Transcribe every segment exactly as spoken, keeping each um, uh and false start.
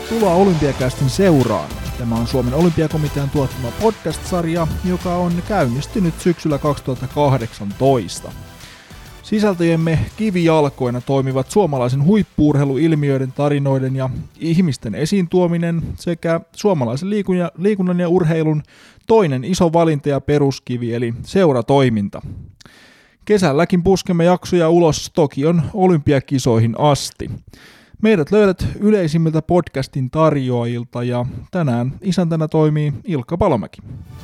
Tervetuloa Olympiakästin seuraan. Tämä on Suomen Olympiakomitean tuottama podcast-sarja, joka on käynnistynyt syksyllä kaksituhattakahdeksantoista. Sisältöjemme kivijalkoina toimivat suomalaisen huippu-urheiluilmiöiden tarinoiden ja ihmisten esiin tuominen sekä suomalaisen liikunnan ja urheilun toinen iso valinta ja peruskivi eli seuratoiminta. Kesälläkin puskemme jaksoja ulos Tokion olympiakisoihin asti. Meidät löydät yleisimmiltä podcastin tarjoajilta ja tänään isäntänä toimii Ilkka Palomäki.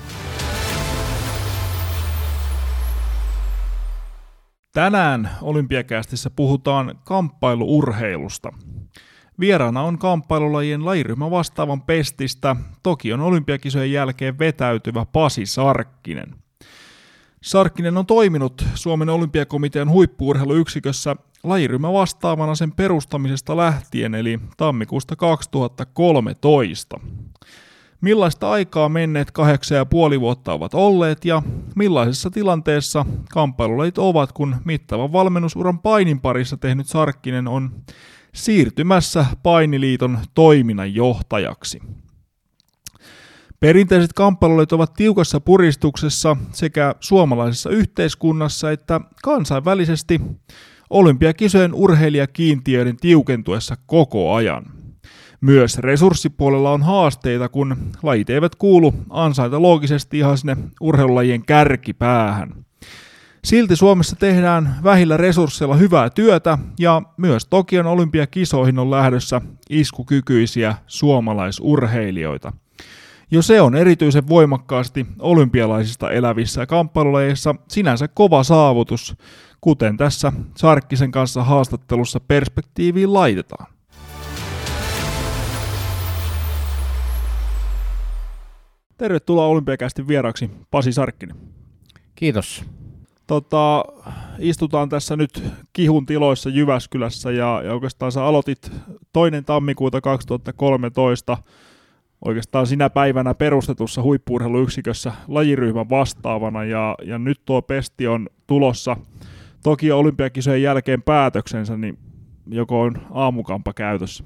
Tänään Olympiakästissä puhutaan kamppailuurheilusta. Vieraana on kamppailulajien lajiryhmä vastaavan pestistä Tokion olympiakisojen jälkeen vetäytyvä Pasi Sarkkinen. Sarkkinen on toiminut Suomen Olympiakomitean huippu-urheiluyksikössä lajiryhmä vastaavana sen perustamisesta lähtien, eli tammikuusta kaksituhattakolmetoista. Millaista aikaa menneet kahdeksan ja puoli vuotta ovat olleet ja millaisessa tilanteessa kamppailulajit ovat, kun mittavan valmennusuran painin parissa tehnyt Sarkkinen on siirtymässä Painiliiton toiminnanjohtajaksi. Perinteiset kamppailulajit ovat tiukassa puristuksessa sekä suomalaisessa yhteiskunnassa että kansainvälisesti olympiakisojen urheilijakiintiöiden tiukentuessa koko ajan. Myös resurssipuolella on haasteita, kun lajit eivät kuulu ansaita loogisesti ihan sinne urheilulajien kärkipäähän. Silti Suomessa tehdään vähillä resursseilla hyvää työtä ja myös Tokion olympiakisoihin on lähdössä iskukykyisiä suomalaisurheilijoita. Jo se on erityisen voimakkaasti olympialaisista elävissä kamppailulajeissa sinänsä kova saavutus, kuten tässä Sarkkisen kanssa haastattelussa perspektiiviin laitetaan. Tervetuloa Olympiakästin vieraaksi Pasi Sarkkinen. Kiitos. Tota, istutaan tässä nyt Kihun tiloissa Jyväskylässä ja, ja oikeastaan sä aloitit toinen tammikuuta kaksituhattakolmetoista oikeastaan sinä päivänä perustetussa huippu-urheiluyksikössä lajiryhmän vastaavana ja, ja nyt tuo pesti on tulossa Tokion olympiakisojen jälkeen päätöksensä, niin joko on aamukampa käytössä?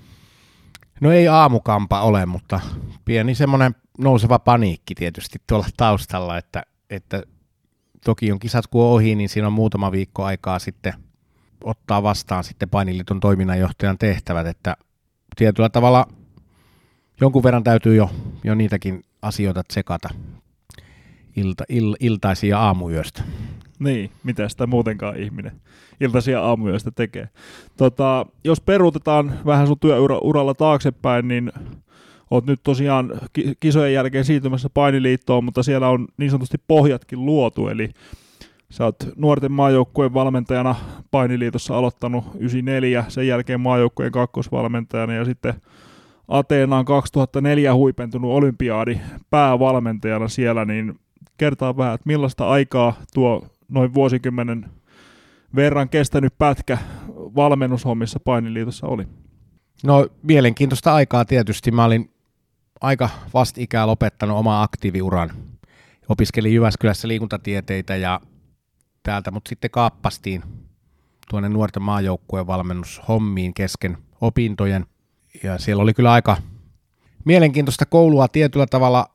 No ei aamukampa ole, mutta pieni semmoinen nouseva paniikki tietysti tuolla taustalla, että, että Tokion kisat kun on ohi, niin siinä on muutama viikko aikaa sitten ottaa vastaan sitten Painiliiton toiminnanjohtajan tehtävät, että tietyllä tavalla jonkun verran täytyy jo, jo niitäkin asioita tsekata ilta, il, iltaisin ja aamuyöstä. Niin, mitä sitä muutenkaan ihminen iltaisin ja aamuyöstä tekee. Tota, jos peruutetaan vähän sun työuralla taaksepäin, niin oot nyt tosiaan kisojen jälkeen siirtymässä Painiliittoon, mutta siellä on niin sanotusti pohjatkin luotu, eli sä oot nuorten maajoukkueen valmentajana Painiliitossa aloittanut yhdeksänkymmentäneljä, sen jälkeen maajoukkueen kakkosvalmentajana ja sitten Ateenaan kaksituhattaneljä huipentunut olympiaadi päävalmentajana siellä, niin kertaa vähän, että millaista aikaa tuo noin vuosikymmenen verran kestänyt pätkä valmennushommissa Painiliitossa oli? No mielenkiintoista aikaa tietysti. Mä olin aika vastikään lopettanut omaa aktiiviuran. Opiskelin Jyväskylässä liikuntatieteitä ja täältä mut sitten kaappastiin tuonne nuorten maajoukkueen valmennushommiin kesken opintojen. Ja siellä oli kyllä aika mielenkiintoista koulua tietyllä tavalla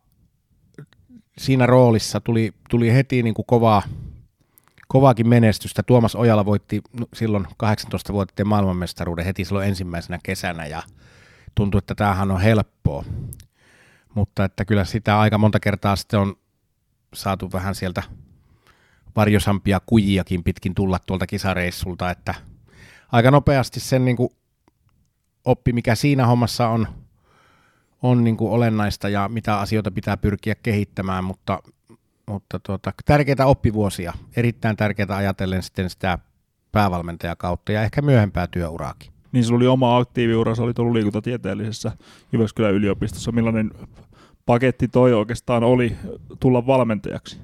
siinä roolissa. Tuli, tuli heti niin kuin kovaa, kovaakin menestystä. Tuomas Ojala voitti silloin kahdeksantoistavuotiaan maailmanmestaruuden heti silloin ensimmäisenä kesänä ja tuntui, että tämähän on helppoa. Mutta että kyllä sitä aika monta kertaa sitten on saatu vähän sieltä varjosampia kujiakin pitkin tulla tuolta kisareissulta, että aika nopeasti sen niin kuin oppi, mikä siinä hommassa on, on niin kuin olennaista ja mitä asioita pitää pyrkiä kehittämään, mutta, mutta tuota, tärkeitä oppivuosia, erittäin tärkeitä ajatellen sitten sitä päävalmentajakautta ja ehkä myöhempää työuraakin. Niin sulla oli oma aktiiviura, sä olit ollut liikuntatieteellisessä Jyväskylän yliopistossa. Millainen paketti toi oikeastaan oli tulla valmentajaksi?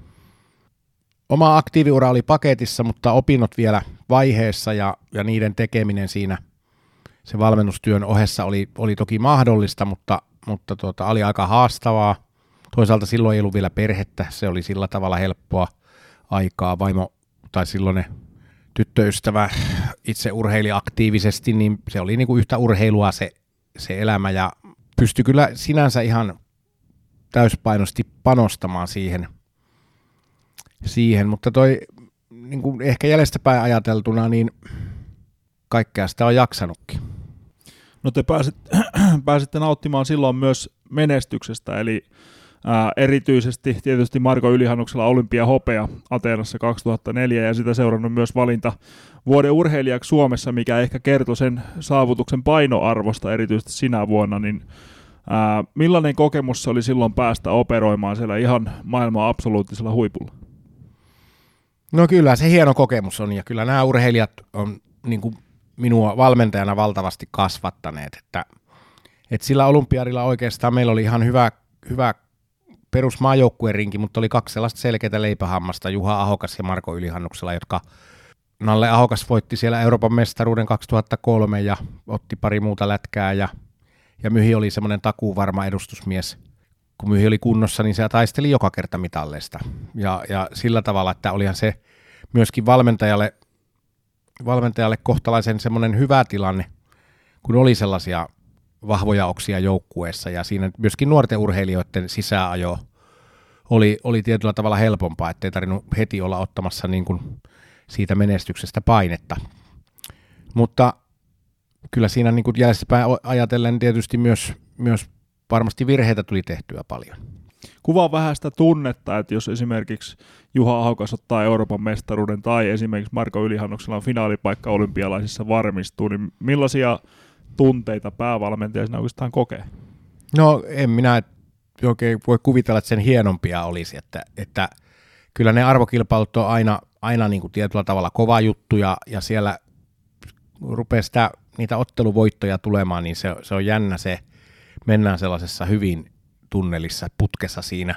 Oma aktiiviura oli paketissa, mutta opinnot vielä vaiheessa ja, ja niiden tekeminen siinä se valmennustyön ohessa oli, oli toki mahdollista, mutta, mutta tuota, oli aika haastavaa. Toisaalta silloin ei ollut vielä perhettä, se oli sillä tavalla helppoa aikaa. Vaimo tai silloin tyttöystävä itse urheili aktiivisesti, niin se oli niin kuin yhtä urheilua se se elämä ja pystyi kyllä sinänsä ihan täyspainosti panostamaan siihen, siihen. Mutta toi niin kuin ehkä jäljestäpäin ajateltuna, niin kaikkea sitä on jaksanutkin. No te pääsit, pääsitte nauttimaan silloin myös menestyksestä, eli ää, erityisesti tietysti Marko Ylihannuksella olympiahopea Ateenassa kaksituhattaneljä ja sitä seurannut myös valinta vuoden urheilijaksi Suomessa, mikä ehkä kertoi sen saavutuksen painoarvosta erityisesti sinä vuonna, niin ää, millainen kokemus se oli silloin päästä operoimaan siellä ihan maailman absoluuttisella huipulla? No kyllä se hieno kokemus on ja kyllä nämä urheilijat on niin kuin minua valmentajana valtavasti kasvattaneet, että, että sillä olympiadilla oikeastaan meillä oli ihan hyvä, hyvä perusmaajoukkuerinki, mutta oli kaksi sellaista selkeää leipähammasta, Juha Ahokas ja Marko Ylihannuksella, jotka Nalle Ahokas voitti siellä Euroopan mestaruuden kaksituhattakolme ja otti pari muuta lätkää ja, ja Myhi oli semmoinen takuuvarma edustusmies. Kun Myhi oli kunnossa, niin se taisteli joka kerta mitalleista ja, ja sillä tavalla, että olihan se myöskin valmentajalle valmentajalle kohtalaisen semmoinen hyvä tilanne, kun oli sellaisia vahvoja oksia joukkueessa ja siinä myöskin nuorten urheilijoiden sisääajo oli, oli tietyllä tavalla helpompaa, ettei tarvinnut heti olla ottamassa niin kuin siitä menestyksestä painetta. Mutta kyllä siinä niin kuin jäljestäpäin ajatellen tietysti myös, myös varmasti virheitä tuli tehtyä paljon. Kuvaa vähän sitä tunnetta, että jos esimerkiksi Juha Ahokas ottaa Euroopan mestaruuden tai esimerkiksi Marko Ylihannuksella on finaalipaikka olympialaisissa varmistuu, niin millaisia tunteita päävalmentaja siinä oikeastaan kokee? No en minä oikein voi kuvitella, että sen hienompia olisi, että, että kyllä ne arvokilpailut on aina, aina niin kuin tietyllä tavalla kova juttu ja, ja siellä rupeaa sitä, niitä otteluvoittoja tulemaan, niin se, se on jännä se, mennään sellaisessa hyvin tunnelissa putkessa siinä,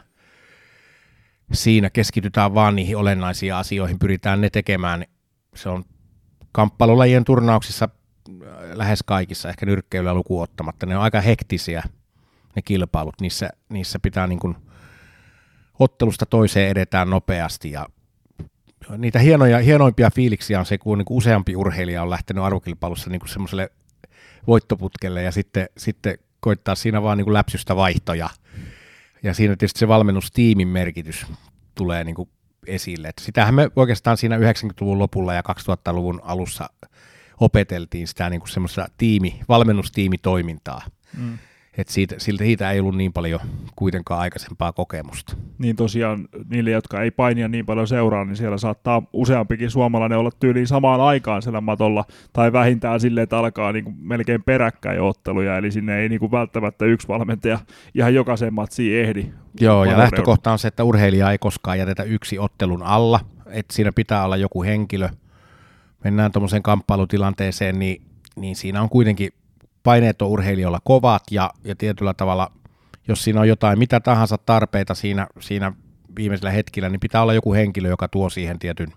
siinä keskitytään vaan niihin olennaisiin asioihin, pyritään ne tekemään. Se on kamppailulajien turnauksissa lähes kaikissa, ehkä nyrkkeilyä lukuun ottamatta. Ne on aika hektisiä ne kilpailut, niissä, niissä pitää niin kuin ottelusta toiseen edetään nopeasti ja niitä hienoja, hienoimpia fiiliksiä on se, kun niin kuin useampi urheilija on lähtenyt arvokilpailussa niin kuin semmoiselle voittoputkelle ja sitten, sitten koittaa siinä vaan niin kuin läpsystä vaihtoja. Ja siinä tietysti se valmennustiimin merkitys tulee niin kuin esille. Että sitähän me oikeastaan siinä yhdeksänkymmentäluvun lopulla ja kaksituhattaluvun alussa opeteltiin sitä niin kuin semmoista tiimi, valmennustiimitoimintaa. Mm. Että siitä, siitä ei ollut niin paljon kuitenkaan aikaisempaa kokemusta. Niin tosiaan niille, jotka ei painia niin paljon seuraa, niin siellä saattaa useampikin suomalainen olla tyyliin samaan aikaan siellä matolla, tai vähintään silleen, että alkaa niin kuin melkein peräkkäin otteluja, eli sinne ei niin kuin välttämättä yksi valmentaja ihan jokaisen matsiin ehdi. Joo, ja lähtökohta on se, että urheilija ei koskaan jätetä yksi ottelun alla, että siinä pitää olla joku henkilö. Mennään tuommoiseen kamppailutilanteeseen, niin, niin siinä on kuitenkin paineet on urheilijoilla kovat ja, ja tietyllä tavalla, jos siinä on jotain, mitä tahansa tarpeita siinä, siinä viimeisellä hetkellä, niin pitää olla joku henkilö, joka tuo siihen tietyn,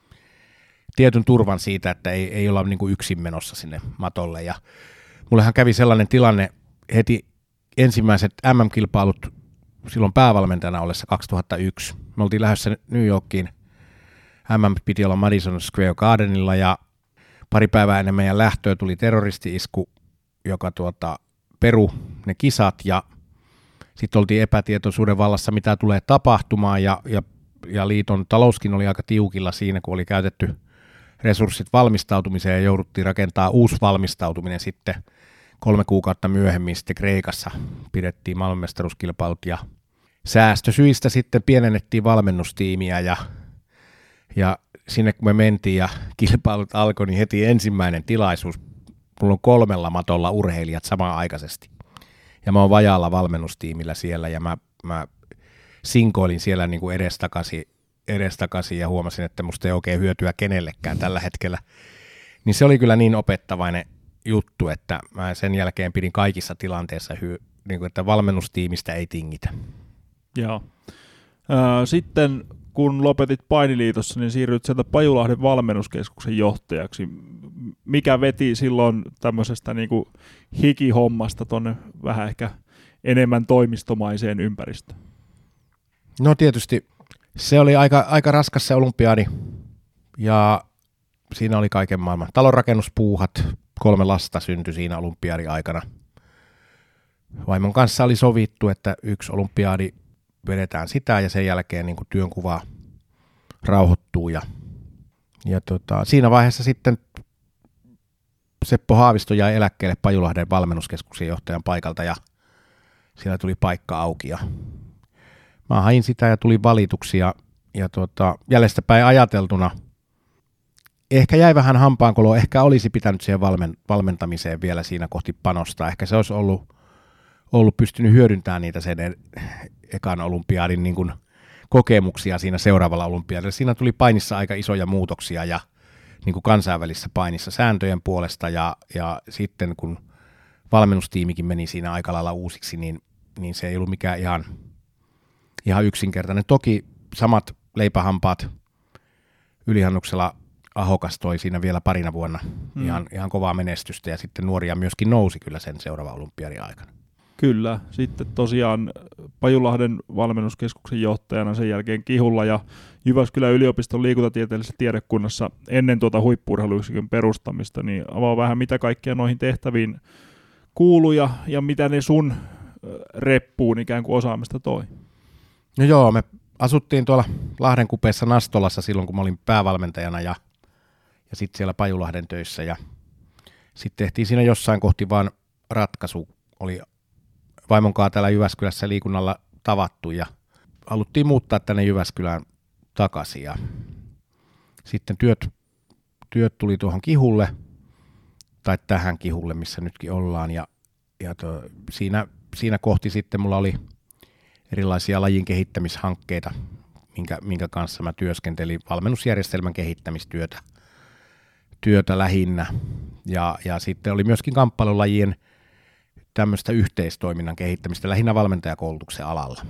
tietyn turvan siitä, että ei, ei olla niin kuin yksin menossa sinne matolle. Ja mullehan kävi sellainen tilanne heti ensimmäiset M M-kilpailut silloin päävalmentajana ollessa kaksituhattayksi. Me oltiin lähdössä New Yorkiin. M M piti olla Madison Square Gardenilla ja pari päivää ennen meidän lähtöä tuli terroristi-isku, joka tuota, peru ne kisat ja sitten oltiin epätietoisuuden vallassa, mitä tulee tapahtumaan ja, ja, ja liiton talouskin oli aika tiukilla siinä, kun oli käytetty resurssit valmistautumiseen ja jouduttiin rakentaa uusi valmistautuminen sitten kolme kuukautta myöhemmin sitten Kreikassa pidettiin maailmanmestaruuskilpailut ja säästösyistä sitten pienennettiin valmennustiimiä ja, ja sinne kun me mentiin ja kilpailut alkoi, niin heti ensimmäinen tilaisuus. Mulla on kolmella matolla urheilijat samaan aikaisesti. Ja mä oon vajaalla valmennustiimillä siellä ja mä, mä sinkoilin siellä niin kuin edestakaisin, edestakaisin ja huomasin, että musta ei oikein hyötyä kenellekään tällä hetkellä. Niin se oli kyllä niin opettavainen juttu, että mä sen jälkeen pidin kaikissa tilanteissa, hy- niin kuin, että valmennustiimistä ei tingitä. Joo. Sitten kun lopetit Painiliitossa, niin siirryit sieltä Pajulahden valmennuskeskuksen johtajaksi. Mikä veti silloin tämmöisestä niin kuin hikihommasta tuonne vähän ehkä enemmän toimistomaiseen ympäristöön? No tietysti se oli aika, aika raskas se olympiadi ja siinä oli kaiken maailman talonrakennuspuuhat. Kolme lasta syntyi siinä olympiadin aikana. vaimon kanssa oli sovittu, että yksi olympiadi vedetään sitä ja sen jälkeen niin kuin työnkuva rauhoittuu. Ja, ja tota, siinä vaiheessa sitten Seppo Haavisto jäi eläkkeelle Pajulahden valmennuskeskuksen johtajan paikalta ja siellä tuli paikka auki. Ja mä hain sitä ja tuli valituksi ja, ja tota, jäljestäpäin ajateltuna ehkä jäi vähän hampaankoloa, ehkä olisi pitänyt siihen valmen, valmentamiseen vielä siinä kohti panostaa. Ehkä se olisi ollut, ollut pystynyt hyödyntämään niitä sen ekan olympiadin niin kuin kokemuksia siinä seuraavalla olympiadilla. Siinä tuli painissa aika isoja muutoksia ja niin kuin kansainvälisessä painissa sääntöjen puolesta ja, ja sitten kun valmennustiimikin meni siinä aika lailla uusiksi, niin, niin se ei ollut mikään ihan, ihan yksinkertainen. Toki samat leipähampaat ylihannuksella Ahokas toi siinä vielä parina vuonna hmm. ihan, ihan kovaa menestystä ja sitten nuoria myöskin nousi kyllä sen seuraavan olympiadin aikana. Kyllä, sitten tosiaan Pajulahden valmennuskeskuksen johtajana sen jälkeen Kihulla ja Jyväskylän yliopiston liikuntatieteellisessä tiedekunnassa ennen tuota huippu-urheiluyksikön perustamista, niin avaa vähän mitä kaikkea noihin tehtäviin kuuluu ja, ja mitä ne sun reppuun ikään kuin osaamista toi. No joo, me asuttiin tuolla Lahdenkupeessa Nastolassa silloin, kun mä olin päävalmentajana ja, ja sitten siellä Pajulahden töissä ja sitten tehtiin siinä jossain kohti vaan ratkaisu, oli vaimonkaan täällä Jyväskylässä liikunnalla tavattu ja haluttiin muuttaa tänne Jyväskylään takaisin ja sitten työt, työt tuli tuohon Kihulle tai tähän Kihulle, missä nytkin ollaan ja, ja to, siinä, siinä kohti sitten mulla oli erilaisia lajin kehittämishankkeita, minkä, minkä kanssa mä työskentelin, valmennusjärjestelmän kehittämistyötä työtä lähinnä ja, ja sitten oli myöskin kamppailulajien tämmöistä yhteistoiminnan kehittämistä lähinnä valmentajakoulutuksen alalla.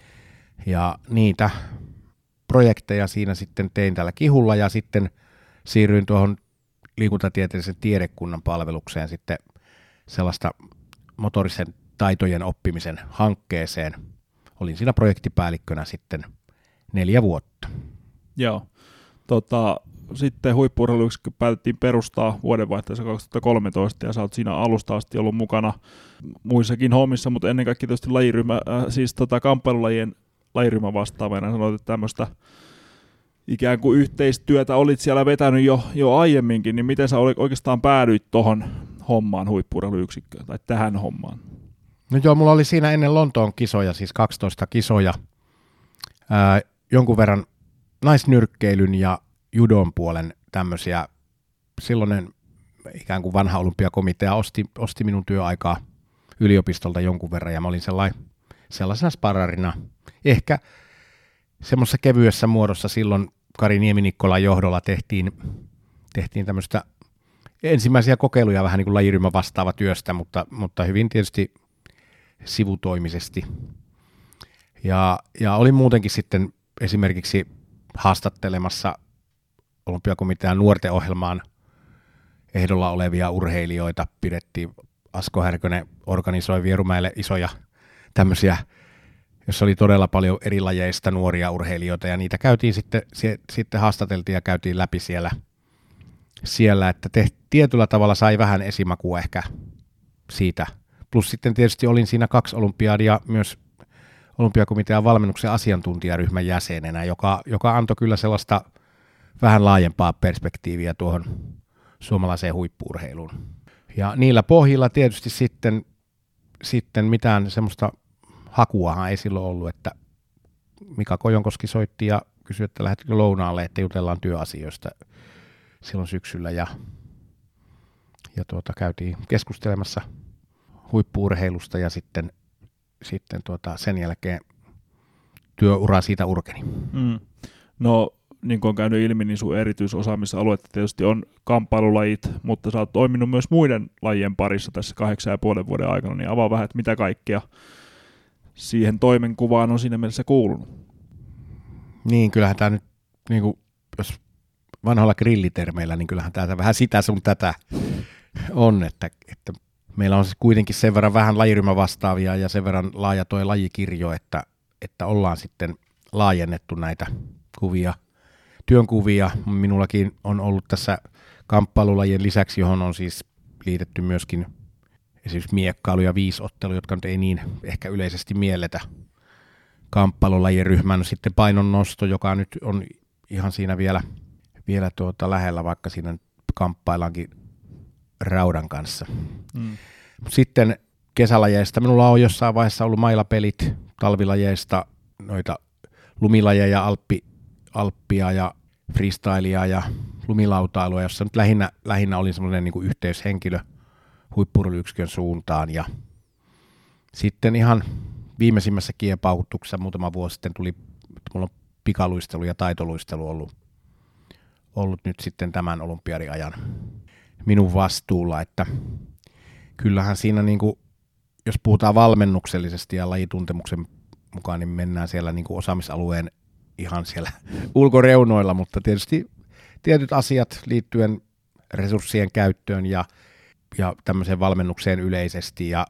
Ja niitä projekteja siinä sitten tein täällä Kihulla ja sitten siirryin tuohon liikuntatieteellisen tiedekunnan palvelukseen sitten sellaista motorisen taitojen oppimisen hankkeeseen. Olin siinä projektipäällikkönä sitten neljä vuotta. Joo. Tota, sitten huippu-urheiluyksikkö päätettiin perustaa vuodenvaihteessa kaksituhattakolmetoista ja sä oot siinä alusta asti ollut mukana muissakin hommissa, mutta ennen kaikkea tietysti lajiryhmä, äh, siis tota kamppailulajien lajiryhmän vastaavana sanoit, että tämmöistä ikään kuin yhteistyötä olit siellä vetänyt jo, jo aiemminkin, niin miten sä oikeastaan päädyit tuohon hommaan huippu-urheiluyksikköön tai tähän hommaan? No joo, mulla oli siinä ennen Lontoon kisoja, siis kaksitoista kisoja, ää, jonkun verran naisnyrkkeilyn ja judon puolen tämmöisiä, silloinen ikään kuin vanha olympiakomitea osti, osti minun työaikaa yliopistolta jonkun verran ja mä olin sellainen, sellaisena sparrarina, ehkä semmoisessa kevyessä muodossa silloin Kari Niemi-Nikkolan johdolla tehtiin, tehtiin tämmöistä ensimmäisiä kokeiluja vähän niin kuin lajiryhmä vastaava työstä, mutta, mutta hyvin tietysti sivutoimisesti. Ja, ja olin muutenkin sitten esimerkiksi haastattelemassa olympiakomitean nuorten ohjelmaan ehdolla olevia urheilijoita. Pidettiin, Asko Härkönen organisoi Vierumäelle isoja tämmöisiä, jossa oli todella paljon eri lajeista nuoria urheilijoita, ja niitä käytiin sitten, se, sitten haastateltiin ja käytiin läpi siellä, siellä että te, tietyllä tavalla sai vähän esimakua ehkä siitä. Plus sitten tietysti olin siinä kaksi olympiadia myös olympiakomitean valmennuksen asiantuntijaryhmän jäsenenä, joka, joka antoi kyllä sellaista vähän laajempaa perspektiiviä tuohon suomalaiseen huippu-urheiluun. Ja niillä pohjilla tietysti sitten, sitten mitään semmoista hakuahan ei silloin ollut, että Mika Kojonkoski soitti ja kysyi, että lähdetkö lounaalle, että jutellaan työasioista silloin syksyllä ja, ja tuota, käytiin keskustelemassa huippu-urheilusta ja sitten, sitten tuota, sen jälkeen työura siitä urkeni. Mm. No niin kuin on käynyt ilmi, niin sun erityisosaamisaluetta tietysti on kamppailulajit, mutta sä oot toiminut myös muiden lajien parissa tässä kahdeksan ja puolen vuoden aikana, niin avaa vähän, että mitä kaikkea siihen toimenkuvaan on siinä mielessä kuulunut. Niin, kyllähän tämä nyt, niin kuin, jos vanhoilla grillitermeillä, niin kyllähän tämä vähän sitä sun tätä on, että, että meillä on siis kuitenkin sen verran vähän lajiryhmä vastaavia ja sen verran laaja toi lajikirjo, että, että ollaan sitten laajennettu näitä kuvia, työnkuvia. Minullakin on ollut tässä kamppailulajien lisäksi, johon on siis liitetty myöskin esimerkiksi miekkailu ja viisottelu, jotka nyt ei niin ehkä yleisesti mielletä kamppailulajien ryhmän. Sitten painonnosto, joka nyt on ihan siinä vielä, vielä tuota lähellä, vaikka siinä kamppaillaankin raudan kanssa. Mm. Sitten kesälajeista. Minulla on jossain vaiheessa ollut mailapelit, talvilajeista noita lumilajeja, alppi, alppia ja freestylea ja lumilautailua, jossa nyt lähinnä, lähinnä olin semmoinen niin kuin yhteyshenkilö huippu-urheiluyksikön suuntaan. Ja sitten ihan viimeisimmässä kiepautuksessa muutama vuosi sitten tuli, mulla on pikaluistelu ja taitoluistelu ollut, ollut nyt sitten tämän olympiadin ajan minun vastuulla, että kyllähän siinä niin kuin, jos puhutaan valmennuksellisesti ja lajituntemuksen mukaan, niin mennään siellä niin kuin osaamisalueen ihan siellä ulkoreunoilla, mutta tietysti tietyt asiat liittyen resurssien käyttöön ja, ja tämmöiseen valmennukseen yleisesti ja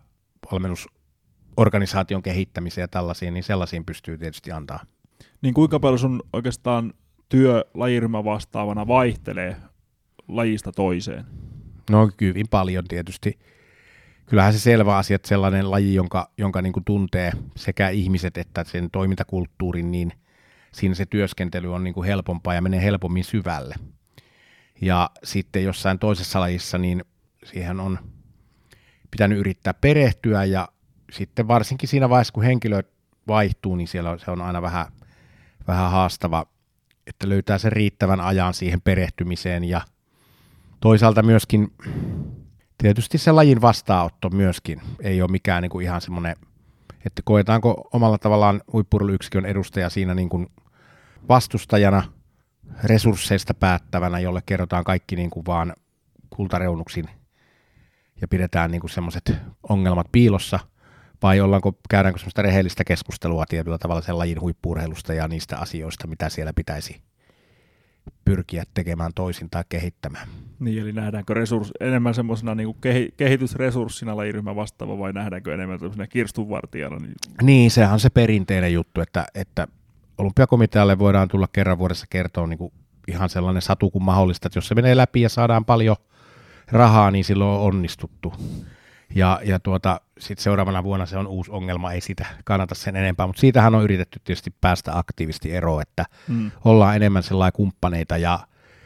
valmennusorganisaation kehittämiseen ja tällaisiin, niin sellaisiin pystyy tietysti antaa. Niin kuinka paljon sun oikeastaan työ lajiryhmän vastaavana vaihtelee lajista toiseen? No hyvin paljon tietysti. Kyllähän se selvä asia, että sellainen laji, jonka, jonka niin kuin tuntee sekä ihmiset että sen toimintakulttuurin, niin siinä se työskentely on niin kuin helpompaa ja menee helpommin syvälle. Ja sitten jossain toisessa lajissa, niin siihen on pitänyt yrittää perehtyä ja sitten varsinkin siinä vaiheessa, kun henkilö vaihtuu, niin siellä se on aina vähän, vähän haastava, että löytää sen riittävän ajan siihen perehtymiseen ja toisaalta myöskin tietysti se lajin vastaanotto myöskin ei ole mikään niin kuin ihan semmoinen, että koetaanko omalla tavallaan huippu-urheiluyksikön edustaja siinä niin kuin vastustajana, resursseista päättävänä, jolle kerrotaan kaikki niin kuin vaan kultareunuksin ja pidetään niin kuin semmoiset ongelmat piilossa, vai ollaanko, käydäänkö semmoista rehellistä keskustelua tietyllä tavalla sen lajin huippu-urheilusta ja niistä asioista, mitä siellä pitäisi pyrkiä tekemään toisin tai kehittämään. Niin, eli nähdäänkö resurs, enemmän semmoisena niin kuin kehi, kehitysresurssina lajiryhmän vastaava vai nähdäänkö enemmän tämmöisenä kirstunvartijana? Niin, niin sehän on se perinteinen juttu, että, että olympiakomitealle voidaan tulla kerran vuodessa kertoa niin kuin ihan sellainen satu kuin mahdollista, että jos se menee läpi ja saadaan paljon rahaa, niin silloin on onnistuttu. Ja, ja tuota, sitten seuraavana vuonna se on uusi ongelma, ei sitä kannata sen enempää, mutta siitähän on yritetty tietysti päästä aktiivisesti eroon, että mm. ollaan enemmän sellaisia kumppaneita ja,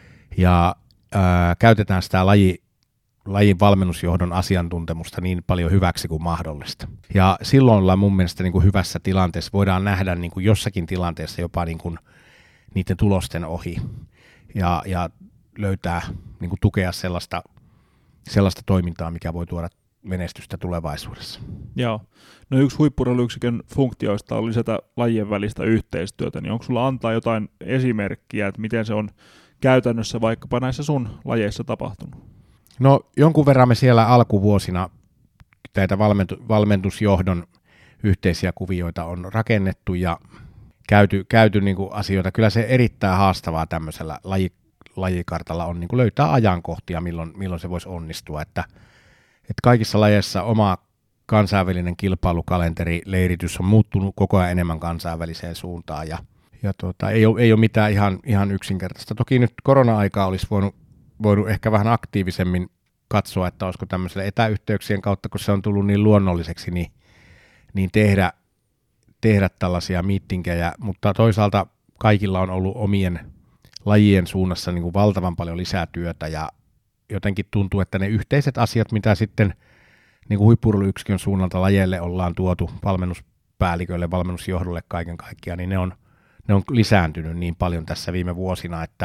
ja ää, käytetään sitä laji, lajin valmennusjohdon asiantuntemusta niin paljon hyväksi kuin mahdollista. Ja silloin ollaan mun mielestä niin kuin hyvässä tilanteessa, voidaan nähdä niin kuin jossakin tilanteessa jopa niin kuin niiden tulosten ohi ja, ja löytää niin kuin tukea sellaista, sellaista toimintaa, mikä voi tuoda menestystä tulevaisuudessa. Joo. No yksi huippu-urheiluyksikön funktioista on lisätä lajien välistä yhteistyötä, niin onko sulla antaa jotain esimerkkiä, että miten se on käytännössä vaikkapa näissä sun lajeissa tapahtunut? No jonkun verran me siellä alkuvuosina näitä valmentu- valmennusjohdon yhteisiä kuvioita on rakennettu ja käyty, käyty niin kuin asioita. Kyllä se erittäin haastavaa tämmöisellä laji, lajikartalla on niin kuin löytää ajankohtia, milloin, milloin se voisi onnistua, että että kaikissa lajeissa oma kansainvälinen kilpailukalenteri, leiritys on muuttunut koko ajan enemmän kansainväliseen suuntaan ja, ja tuota, ei, ole, ei ole mitään ihan, ihan yksinkertaista. Toki nyt korona-aikaa olisi voinut, voinut ehkä vähän aktiivisemmin katsoa, että olisiko tämmöisellä etäyhteyksien kautta, kun se on tullut niin luonnolliseksi, niin, niin tehdä, tehdä tällaisia miittinkejä, mutta toisaalta kaikilla on ollut omien lajien suunnassa niin kuin valtavan paljon lisää työtä ja jotenkin tuntuu, että ne yhteiset asiat, mitä sitten niin kuin huippu-urheiluyksikön suunnalta lajeille ollaan tuotu valmennuspäälliköille, valmennusjohdolle kaiken kaikkiaan, niin ne on, ne on lisääntynyt niin paljon tässä viime vuosina, että,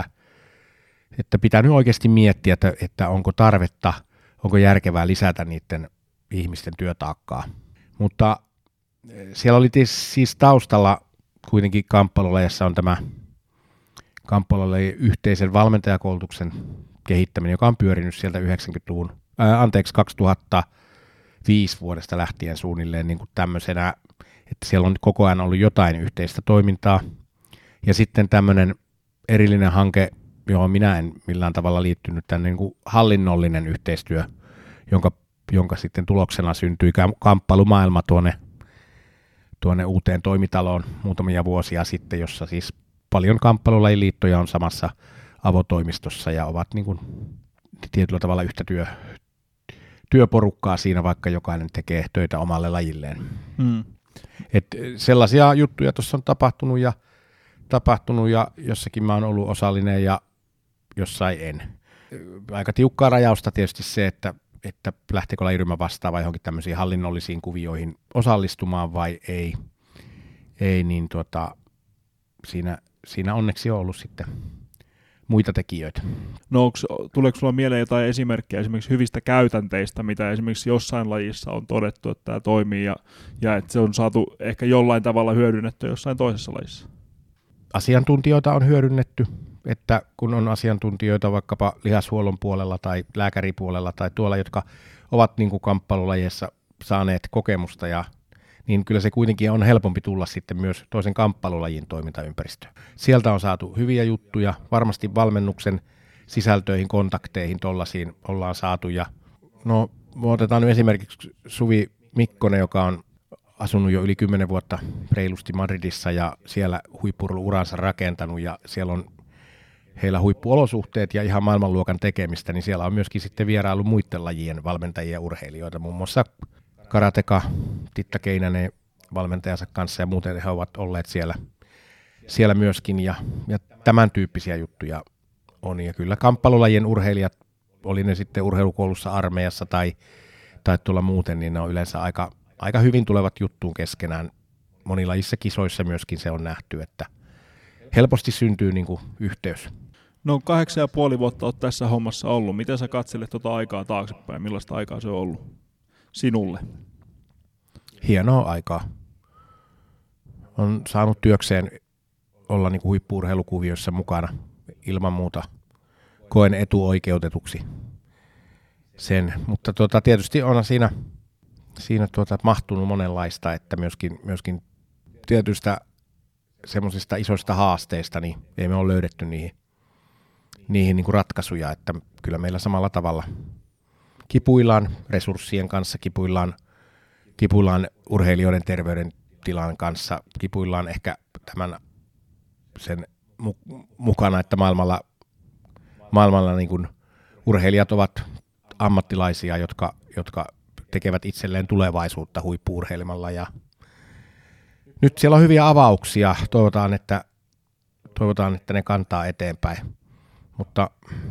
että pitää nyt oikeasti miettiä, että, että onko tarvetta, onko järkevää lisätä niiden ihmisten työtaakkaa. Mutta siellä oli siis taustalla kuitenkin kamppailulajissa on tämä kamppailulajien yhteisen valmentajakoulutuksen kehittäminen, joka on pyörinyt sieltä yhdeksänkymmentäluvun, ää, anteeksi kaksituhattaviisi vuodesta lähtien suunnilleen niin kuin tämmöisenä, että siellä on koko ajan ollut jotain yhteistä toimintaa. Ja sitten tämmöinen erillinen hanke, johon minä en millään tavalla liittynyt, tämän niin kuin hallinnollinen yhteistyö, jonka, jonka sitten tuloksena syntyi kamppailumaailma tuonne, tuonne uuteen toimitaloon muutamia vuosia sitten, jossa siis paljon kamppailulajiliittoja on samassa avotoimistossa ja ovat niin kuin tietyllä tavalla yhtä työ, työporukkaa siinä, vaikka jokainen tekee töitä omalle lajilleen. Hmm. Et sellaisia juttuja tuossa on tapahtunut ja, tapahtunut ja jossakin mä oon ollut osallinen ja jossain en. Aika tiukkaa rajausta tietysti se, että, että lähteekö lajiryhmä vastaan vai johonkin tämmöisiin hallinnollisiin kuvioihin osallistumaan vai ei. Ei, niin tuota, siinä, siinä onneksi on ollut sitten muita tekijöitä. No onks, tuleeko sulla mieleen jotain esimerkkejä esimerkiksi hyvistä käytänteistä, mitä esimerkiksi jossain lajissa on todettu, että tämä toimii ja, ja että se on saatu ehkä jollain tavalla hyödynnettyä jossain toisessa lajissa? Asiantuntijoita on hyödynnetty, että kun on asiantuntijoita vaikkapa lihashuollon puolella tai lääkäripuolella tai tuolla, jotka ovat niin kuin kamppailulajeissa saaneet kokemusta, ja, niin kyllä se kuitenkin on helpompi tulla sitten myös toisen kamppailulajin toimintaympäristöön. Sieltä on saatu hyviä juttuja, varmasti valmennuksen sisältöihin, kontakteihin tollaisiin ollaan saatu. Ja no, otetaan nyt esimerkiksi Suvi Mikkonen, joka on asunut jo yli kymmenen vuotta reilusti Madridissa ja siellä huippu-uransa rakentanut ja siellä on heillä huippuolosuhteet ja ihan maailmanluokan tekemistä, niin siellä on myöskin sitten vierailu muiden lajien valmentajia ja urheilijoita, muun muassa karateka Titta Keinänen valmentajansa kanssa ja muuten he ovat olleet siellä, siellä myöskin ja, ja tämän tyyppisiä juttuja on. Ja kyllä kamppailulajien urheilijat, oli ne sitten urheilukoulussa, armeijassa tai, tai tuolla muuten, niin ne on yleensä aika, aika hyvin tulevat juttuun keskenään. Monilajissa kisoissa myöskin se on nähty, että helposti syntyy niin kuin yhteys. No kahdeksan ja puoli vuotta olet tässä hommassa ollut. Miten sä katselet tuota aikaa taaksepäin? Millaista aikaa se on ollut sinulle? Hienoa aikaa. On saanut työkseen olla niin kuin huippu-urheilukuvioissa mukana ilman muuta. Koen etuoikeutetuksi sen, mutta tuota, tietysti on siinä, siinä tuota, mahtunut monenlaista, että myöskin, myöskin tietystä semmoisista isoista haasteista, niin ei me ole löydetty niihin, niihin niin kuin ratkaisuja, että kyllä meillä samalla tavalla kipuillaan resurssien kanssa, kipuillaan, kipuillaan urheilijoiden terveydentilan kanssa, kipuillaan ehkä tämän sen mu- mukana, että maailmalla, maailmalla niin kuin urheilijat ovat ammattilaisia, jotka, jotka tekevät itselleen tulevaisuutta huippu-urheilemalla ja nyt siellä on hyviä avauksia, toivotaan, että, toivotaan, että ne kantaa eteenpäin, mutta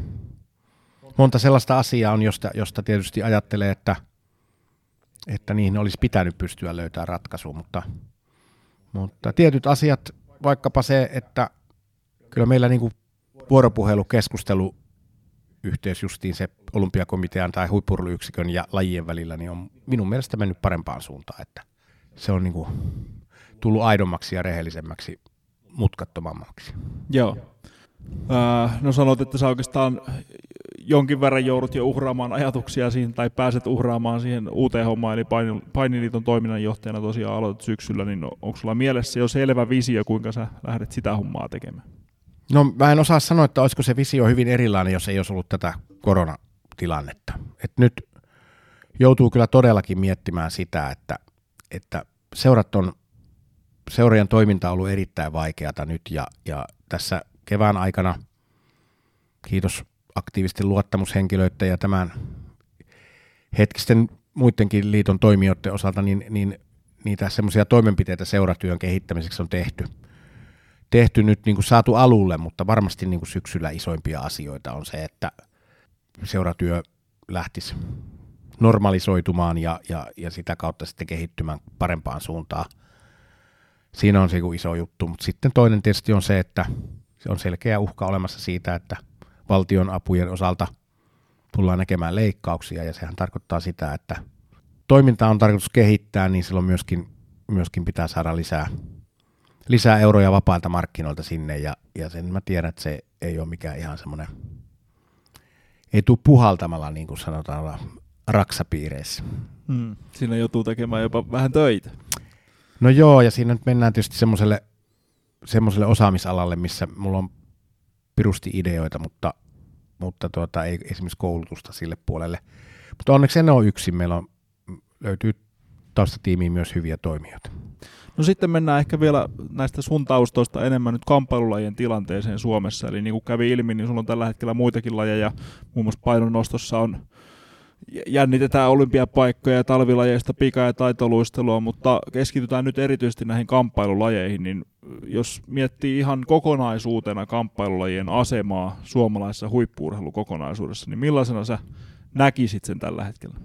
monta sellaista asiaa on, josta, josta tietysti ajattelee, että, että niihin olisi pitänyt pystyä löytämään ratkaisu, mutta, mutta tietyt asiat, vaikkapa se, että kyllä meillä niin kuin vuoropuhelu, keskustelu, yhteys justiin se olympiakomitean tai huippu-urheiluyksikön ja lajien välillä, niin on minun mielestä mennyt parempaan suuntaan, että se on niin kuin tullut aidommaksi ja rehellisemmäksi, mutkattomammaksi. Joo. Äh, no sanot, että sä oikeastaan jonkin verran joudut jo uhraamaan ajatuksia siihen, tai pääset uhraamaan siihen uuteen hommaan, eli Painiliiton toiminnanjohtajana tosiaan aloitat syksyllä, niin onko sulla mielessä jo selvä visio, kuinka sä lähdet sitä hommaa tekemään? No mä en osaa sanoa, että olisiko se visio hyvin erilainen, jos ei olisi ollut tätä koronatilannetta. Et nyt joutuu kyllä todellakin miettimään sitä, että, että seurat on Seuraajan toiminta on ollut erittäin vaikeata nyt ja, ja tässä kevään aikana, kiitos aktiivisten luottamushenkilöiden ja tämän hetkisten muidenkin liiton toimijoiden osalta, niin, niin niitä semmoisia toimenpiteitä seuratyön kehittämiseksi on tehty. Tehty nyt niin kuin saatu alulle, mutta varmasti niin kuin syksyllä isoimpia asioita on se, että seuratyö lähtisi normalisoitumaan ja, ja, ja sitä kautta sitten kehittymään parempaan suuntaan. Siinä on se iso juttu, mutta sitten toinen tietysti on se, että se on selkeä uhka olemassa siitä, että valtion apujen osalta tullaan näkemään leikkauksia ja sehän tarkoittaa sitä, että toimintaa on tarkoitus kehittää, niin silloin myöskin, myöskin pitää saada lisää, lisää euroja vapailta markkinoilta sinne ja, ja sen mä tiedän, että se ei ole mikään ihan semmoinen, ei tule puhaltamalla niin kuin sanotaan raksapiireissä. Hmm. Siinä joutuu tekemään jopa vähän töitä. No joo, ja siinä nyt mennään tietysti semmoiselle, semmoiselle osaamisalalle, missä mulla on pirusti ideoita, mutta, mutta tuota, ei esimerkiksi koulutusta sille puolelle. Mutta onneksi en ole yksin, meillä on, löytyy taustatiimiin myös hyviä toimijoita. No sitten mennään ehkä vielä näistä sun taustoista enemmän nyt kamppailulajien tilanteeseen Suomessa. Eli niin kuin kävi ilmi, niin sulla on tällä hetkellä muitakin lajeja, muun muassa painonnostossa on jännitetään olympiapaikkoja ja talvilajeista pika- ja taitoluistelua, mutta keskitytään nyt erityisesti näihin kamppailulajeihin, niin jos miettii ihan kokonaisuutena kamppailulajien asemaa suomalaisessa huippu-urheilukokonaisuudessa, niin millaisena sä näkisit sen tällä hetkellä?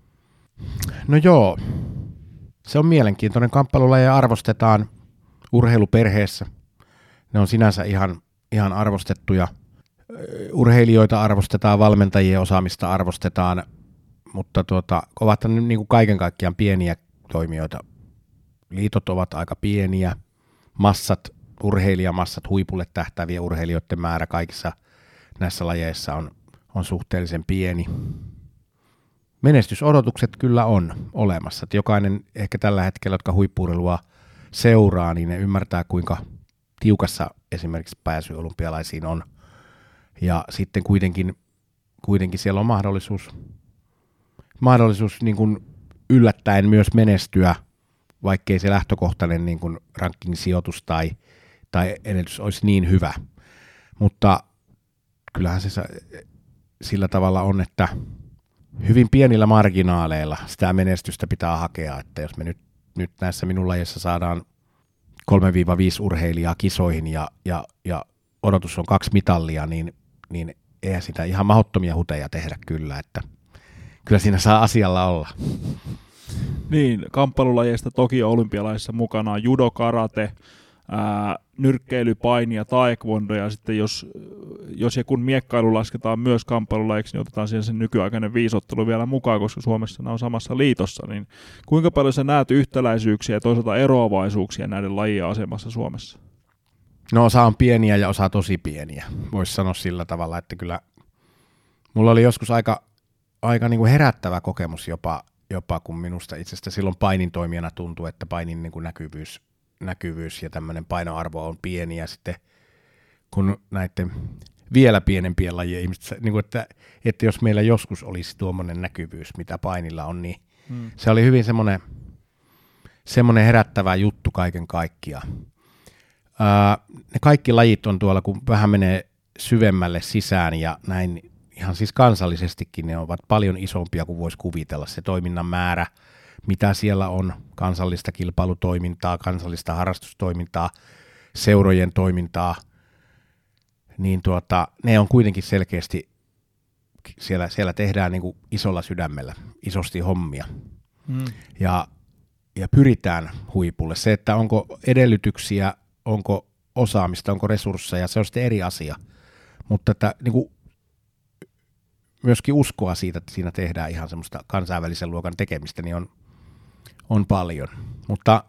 No joo, se on mielenkiintoinen. Kamppailulajeja arvostetaan urheiluperheessä. Ne on sinänsä ihan, ihan arvostettuja. Urheilijoita arvostetaan, valmentajien osaamista arvostetaan, mutta tuota, ovat ne niin kuin kaiken kaikkiaan pieniä toimijoita. Liitot ovat aika pieniä, massat, urheilijamassat, huipulle tähtääviä urheilijoiden määrä kaikissa näissä lajeissa on, on suhteellisen pieni. Menestysodotukset kyllä on olemassa. Että jokainen ehkä tällä hetkellä, jotka huippu-urheilua seuraa, niin ne ymmärtää, kuinka tiukassa esimerkiksi pääsy olympialaisiin on. Ja sitten kuitenkin, kuitenkin siellä on mahdollisuus, mahdollisuus niin kuin yllättäen myös menestyä, vaikkei se lähtökohtainen niin kuin ranking-sijoitus tai, tai edellytys olisi niin hyvä. Mutta kyllähän se sillä tavalla on, että hyvin pienillä marginaaleilla sitä menestystä pitää hakea, että jos me nyt, nyt näissä minun lajeissa saadaan kolme viisi urheilijaa kisoihin ja, ja, ja odotus on kaksi mitallia, niin, niin eihän sitä ihan mahdottomia huteja tehdä kyllä, että kyllä siinä saa asialla olla. Niin, kamppailulajeista toki olympialaisissa mukana on judo, karate, ää, nyrkkeily, paini ja taekwondo, ja sitten jos, jos ja kun miekkailu lasketaan myös kamppailulajiksi, niin otetaan siihen sen nykyaikainen viisottelu vielä mukaan, koska Suomessa nämä on samassa liitossa, niin kuinka paljon sä näet yhtäläisyyksiä ja toisaalta eroavaisuuksia näiden lajien asemassa Suomessa? No osa on pieniä ja osa tosi pieniä, voisi sanoa sillä tavalla, että kyllä mulla oli joskus aika, aika niin kuin herättävä kokemus jopa, jopa kun minusta itse asiassa silloin painin toimijana tuntui, että painin niin kuin näkyvyys, näkyvyys ja tämmöinen painoarvo on pieni, ja sitten kun näiden vielä pienempien lajien ihmiset, niin kuin että, että jos meillä joskus olisi tuommoinen näkyvyys, mitä painilla on, niin hmm. se oli hyvin semmoinen, semmoinen herättävä juttu kaiken kaikkiaan. Uh, ne kaikki lajit on tuolla, kun vähän menee syvemmälle sisään ja näin ihan siis kansallisestikin ne ovat paljon isompia kuin voisi kuvitella. Se toiminnan määrä, mitä siellä on, kansallista kilpailutoimintaa, kansallista harrastustoimintaa, seurojen toimintaa, niin tuota, ne on kuitenkin selkeästi, siellä, siellä tehdään niin kuin isolla sydämellä, isosti hommia mm. ja, ja pyritään huipulle. Se, että onko edellytyksiä, onko osaamista, onko resursseja, se on sitten eri asia, mutta että niin kuin myöskin uskoa siitä, että siinä tehdään ihan semmoista kansainvälisen luokan tekemistä, niin on, on paljon. Mutta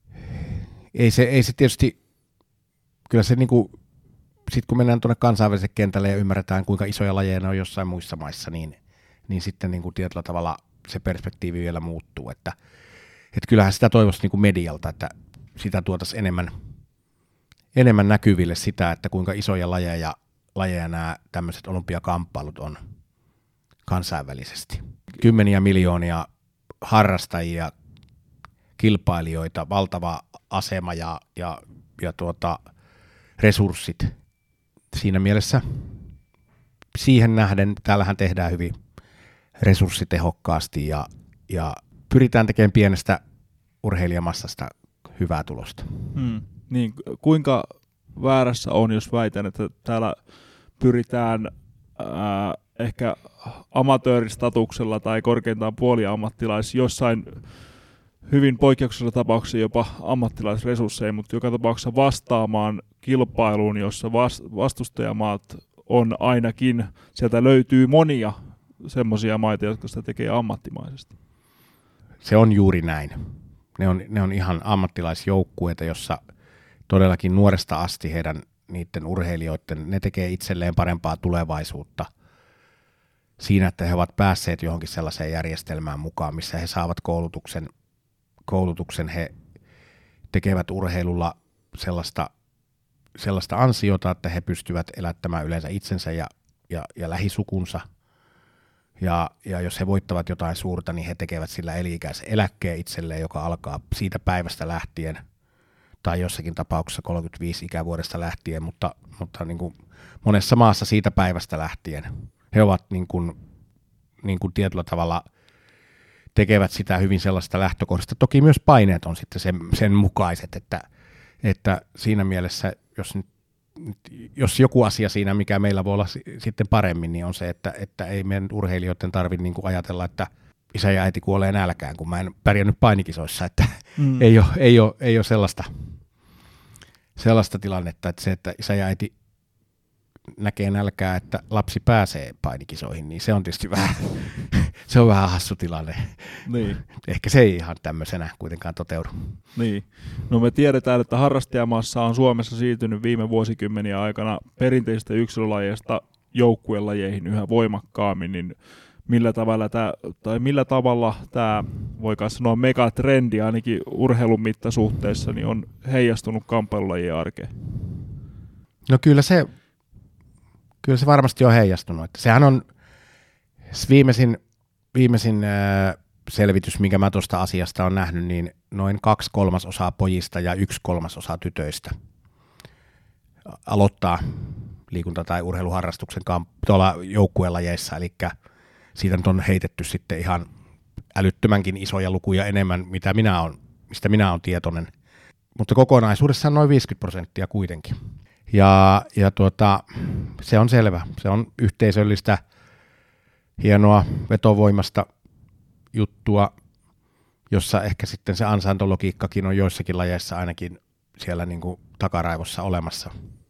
ei se, ei se tietysti, kyllä se niinku, sitten kun mennään tuonne kansainväliselle kentälle ja ymmärretään, kuinka isoja lajeja ne on jossain muissa maissa, niin, niin sitten niinku tietyllä tavalla se perspektiivi vielä muuttuu. Että, että kyllähän sitä toivoisi niinku medialta, että sitä tuotaisiin enemmän, enemmän näkyville sitä, että kuinka isoja lajeja, lajeja nämä tämmöiset olympiakamppailut on kansainvälisesti. Kymmeniä miljoonia harrastajia, kilpailijoita, valtava asema ja, ja, ja tuota, resurssit. Siinä mielessä siihen nähden täällähän tehdään hyvin resurssitehokkaasti ja, ja pyritään tekemään pienestä urheilijamassasta hyvää tulosta. Hmm. Niin, kuinka väärässä on, jos väitän, että täällä pyritään ää, ehkä amatööristatuksella tai korkeintaan puoliammattilais, jossain hyvin poikkeuksellisella tapauksessa jopa ammattilaisresursseja, mutta joka tapauksessa vastaamaan kilpailuun, jossa vastustajamaat on ainakin, sieltä löytyy monia semmoisia maita, jotka sitä tekee ammattimaisesti. Se on juuri näin. Ne on, ne on ihan ammattilaisjoukkueita, jossa todellakin nuoresta asti heidän niiden urheilijoiden, ne tekee itselleen parempaa tulevaisuutta siinä, että he ovat päässeet johonkin sellaiseen järjestelmään mukaan, missä he saavat koulutuksen, koulutuksen he tekevät urheilulla sellaista, sellaista ansiota, että he pystyvät elättämään yleensä itsensä ja, ja, ja lähisukunsa. Ja, ja jos he voittavat jotain suurta, niin he tekevät sillä eli-ikäisen eläkkeen itselleen, joka alkaa siitä päivästä lähtien, tai jossakin tapauksessa kolmekymmentäviisi ikävuodesta lähtien, mutta, mutta niin kuin monessa maassa siitä päivästä lähtien. He ovat niin kuin niin kuin tietyllä tavalla tekevät sitä hyvin sellaista lähtökohdasta. Toki myös paineet on sitten sen, sen mukaiset, että, että siinä mielessä, jos, nyt, jos joku asia siinä, mikä meillä voi olla sitten paremmin, niin on se, että, että ei meidän urheilijoiden tarvitse niin kuin ajatella, että isä ja äiti kuolee nälkään, kun mä en pärjännyt painikisoissa, että mm. ei, ole, ei, ole, ei ole sellaista, sellaista tilannetta, että se, että isä ja äiti näkee nälkää, että lapsi pääsee painikisoihin, niin se on tietysti vähän, se on vähän hassu tilanne. Niin. Ehkä se ei ihan tämmöisenä kuitenkaan toteudu. Niin. No me tiedetään, että harrastajamassa on Suomessa siirtynyt viime vuosikymmeniä aikana perinteisistä yksilölajeista joukkuelajeihin yhä voimakkaammin, niin millä tavalla tämä, tai millä tavalla tämä, voikaan sanoa megatrendi ainakin urheilun mittasuhteessa, niin on heijastunut kamppailulajien arkeen? No kyllä se, kyllä se varmasti on heijastunut. Että sehän on viimeisin, viimeisin äh, selvitys, minkä mä tuosta asiasta olen nähnyt, niin noin kaksi kolmasosaa pojista ja yksi kolmasosa tytöistä aloittaa liikunta- tai urheiluharrastuksen kamp- tuolla joukkuelajeissa, eli siitä nyt on heitetty sitten ihan älyttömänkin isoja lukuja enemmän, mitä minä on, mistä minä olen tietoinen. Mutta kokonaisuudessaan noin viisikymmentä prosenttia kuitenkin. Ja, ja tuota, se on selvä. Se on yhteisöllistä, hienoa, vetovoimasta juttua, jossa ehkä sitten se ansaintologiikkakin on joissakin lajeissa ainakin siellä niin kuin takaraivossa olemassa.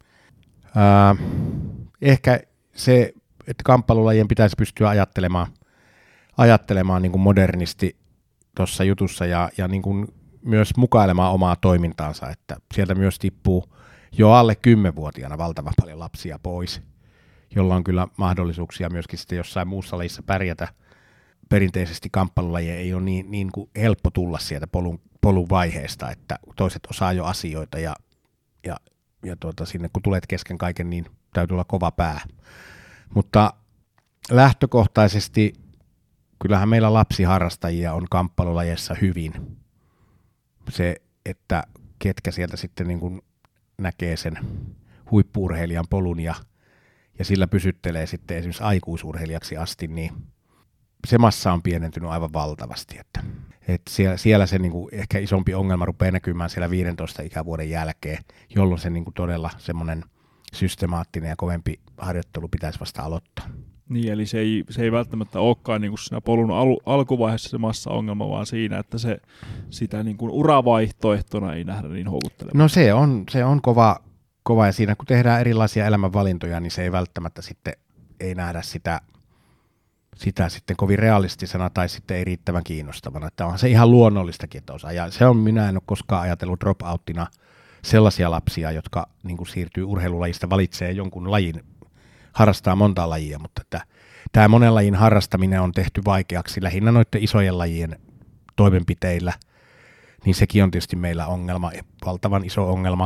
Ää, ehkä se, että kamppailulajien pitäisi pystyä ajattelemaan, ajattelemaan niin kuin modernisti tuossa jutussa ja, ja niin kuin myös mukailemaan omaa toimintaansa, että sieltä myös tippuu jo alle kymmenvuotiaana valtavan paljon lapsia pois, jolla on kyllä mahdollisuuksia myöskin sitten jossain muussa lajissa pärjätä. Perinteisesti kamppailulajien ei ole niin, niin kuin helppo tulla sieltä polun, polun vaiheesta, että toiset osaa jo asioita ja, ja, ja tuota, sinne kun tulet kesken kaiken, niin täytyy olla kova pää. Mutta lähtökohtaisesti kyllähän meillä lapsiharrastajia on kamppailulajeissa hyvin. Se, että ketkä sieltä sitten niin kuin näkee sen huippu-urheilijan polun ja, ja sillä pysyttelee sitten esimerkiksi aikuisurheilijaksi asti, niin se massa on pienentynyt aivan valtavasti. Että, että siellä, siellä se niin kuin ehkä isompi ongelma rupeaa näkymään siellä viidentoista ikävuoden jälkeen, jolloin se niin kuin todella semmoinen systemaattinen ja kovempi harjoittelu pitäisi vasta aloittaa. Niin, eli se ei, se ei välttämättä olekaan niin kuin siinä polun al- alkuvaiheessa se massa-ongelma, vaan siinä, että se sitä niin kuin uravaihtoehtona ei nähdä niin houkuttelevaa. No se on, se on kova, kova, ja siinä kun tehdään erilaisia elämänvalintoja, niin se ei välttämättä sitten ei nähdä sitä, sitä sitten kovin realistisena tai sitten ei riittävän kiinnostavana. Että onhan se ihan luonnollistakin, että osaa. Ja se on, minä en ole koskaan ajatellut dropouttina sellaisia lapsia, jotka niin kuin siirtyy urheilulajista, valitsee jonkun lajin, harrastaa monta lajia, mutta että tämä monen lajin harrastaminen on tehty vaikeaksi lähinnä noiden isojen lajien toimenpiteillä, niin sekin on tietysti meillä ongelma, valtavan iso ongelma.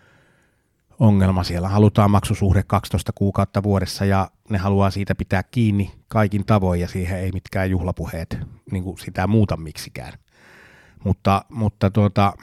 ongelma. Siellä halutaan maksusuhde kaksitoista kuukautta vuodessa ja ne haluaa siitä pitää kiinni kaikin tavoin ja siihen ei mitkään juhlapuheet niin kuin sitä muuta miksikään. Mutta, mutta tuota,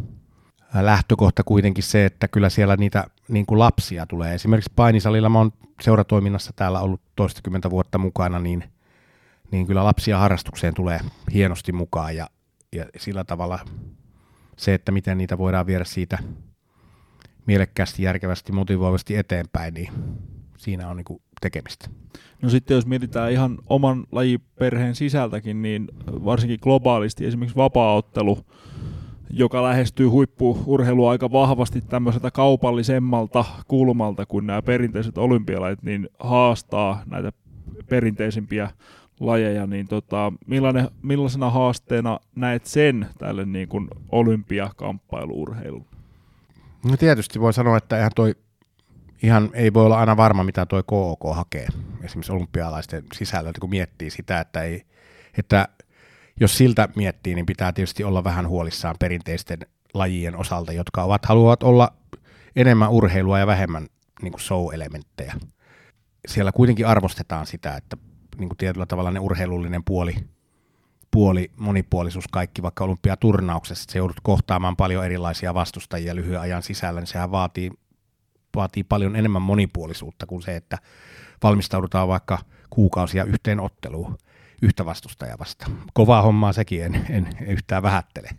lähtökohta kuitenkin se, että kyllä siellä niitä niin kuin lapsia tulee. Esimerkiksi painisalilla mä oon seuratoiminnassa täällä ollut toistakymmentä vuotta mukana, niin, niin kyllä lapsia harrastukseen tulee hienosti mukaan ja, ja sillä tavalla se, että miten niitä voidaan viedä siitä mielekkäästi, järkevästi, motivoivasti eteenpäin, niin siinä on niin kuin tekemistä. No sitten jos mietitään ihan oman lajiperheen sisältäkin, niin varsinkin globaalisti esimerkiksi vapaaottelu, joka lähestyy huippu-urheilua aika vahvasti tämmöiseltä kaupallisemmalta kulmalta kuin nämä perinteiset olympialajit, niin haastaa näitä perinteisimpiä lajeja, niin tota, millainen, millaisena haasteena näet sen tälle niin kuin olympiakamppailu-urheiluun? No tietysti voi sanoa, että eihän toi ihan ei voi olla aina varma, mitä toi K O K hakee esimerkiksi olympialaisten sisällöltä, kun miettii sitä, että, ei, että jos siltä miettii, niin pitää tietysti olla vähän huolissaan perinteisten lajien osalta, jotka ovat, haluavat olla enemmän urheilua ja vähemmän niin kuin show-elementtejä. Siellä kuitenkin arvostetaan sitä, että niin kuin tietyllä tavalla ne urheilullinen puoli, puoli, monipuolisuus, kaikki vaikka olympiaturnauksessa, se joudut kohtaamaan paljon erilaisia vastustajia lyhyen ajan sisällä, niin sehän vaatii, vaatii paljon enemmän monipuolisuutta kuin se, että valmistaudutaan vaikka kuukausia yhteen otteluun. yhtä vastustajaa vastaan. Kovaa hommaa sekin, en, en yhtään vähättele.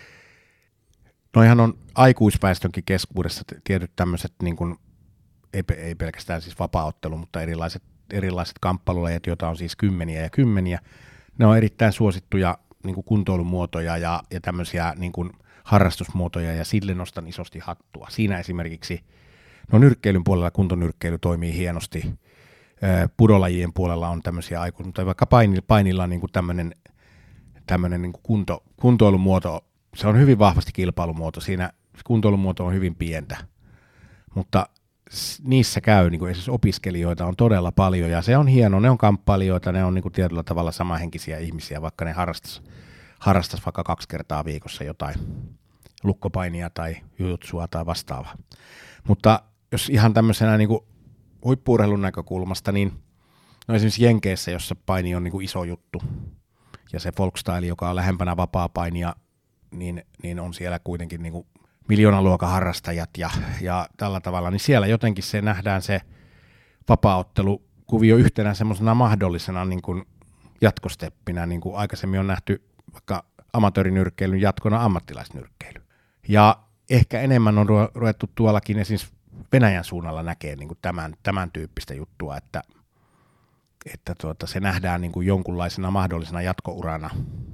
Noihan on aikuisväestönkin keskuudessa tietyt tämmöiset, niin kuin, ei, ei pelkästään siis vapaaottelu, mutta erilaiset, erilaiset kamppailulajat, joita on siis kymmeniä ja kymmeniä. Ne on erittäin suosittuja niin kuin kuntoilumuotoja ja, ja tämmöisiä niin kuin harrastusmuotoja, ja sille nostan isosti hattua. Siinä esimerkiksi no nyrkkeilyn puolella kuntonyrkkeily toimii hienosti. Pudolajien puolella on tämmöisiä aikuisia, mutta vaikka painilla, painilla on niin kuin tämmöinen, tämmöinen niin kuin kunto, kuntoilumuoto, se on hyvin vahvasti kilpailumuoto. Siinä kuntoilumuoto on hyvin pientä, mutta niissä käy niin kuin esimerkiksi opiskelijoita on todella paljon, ja se on hieno, ne on kamppailijoita, ne on niin kuin tietyllä tavalla samanhenkisiä ihmisiä, vaikka ne harrastas, harrastas vaikka kaksi kertaa viikossa jotain lukkopainia tai jujutsua tai vastaavaa. Mutta jos ihan tämmöisenä niin kuin huippu-urheilun näkökulmasta, niin no esimerkiksi Jenkeissä, jossa paini on niin kuin iso juttu, ja se folkstyle, joka on lähempänä vapaa-painia, niin, niin on siellä kuitenkin niin kuin miljoonaluokan harrastajat ja, ja tällä tavalla, niin siellä jotenkin se nähdään se vapaa-ottelukuvio yhtenä semmoisena mahdollisena niin kuin jatkosteppinä, niin kuin aikaisemmin on nähty vaikka amatöörinyrkkeilyn jatkona ammattilaisnyrkkeily. Ja ehkä enemmän on ruvettu tuollakin esimerkiksi Venäjän suunnalla näkee niin kuin tämän, tämän tyyppistä juttua, että, että tuota, se nähdään niin kuin jonkunlaisena mahdollisena jatkourana,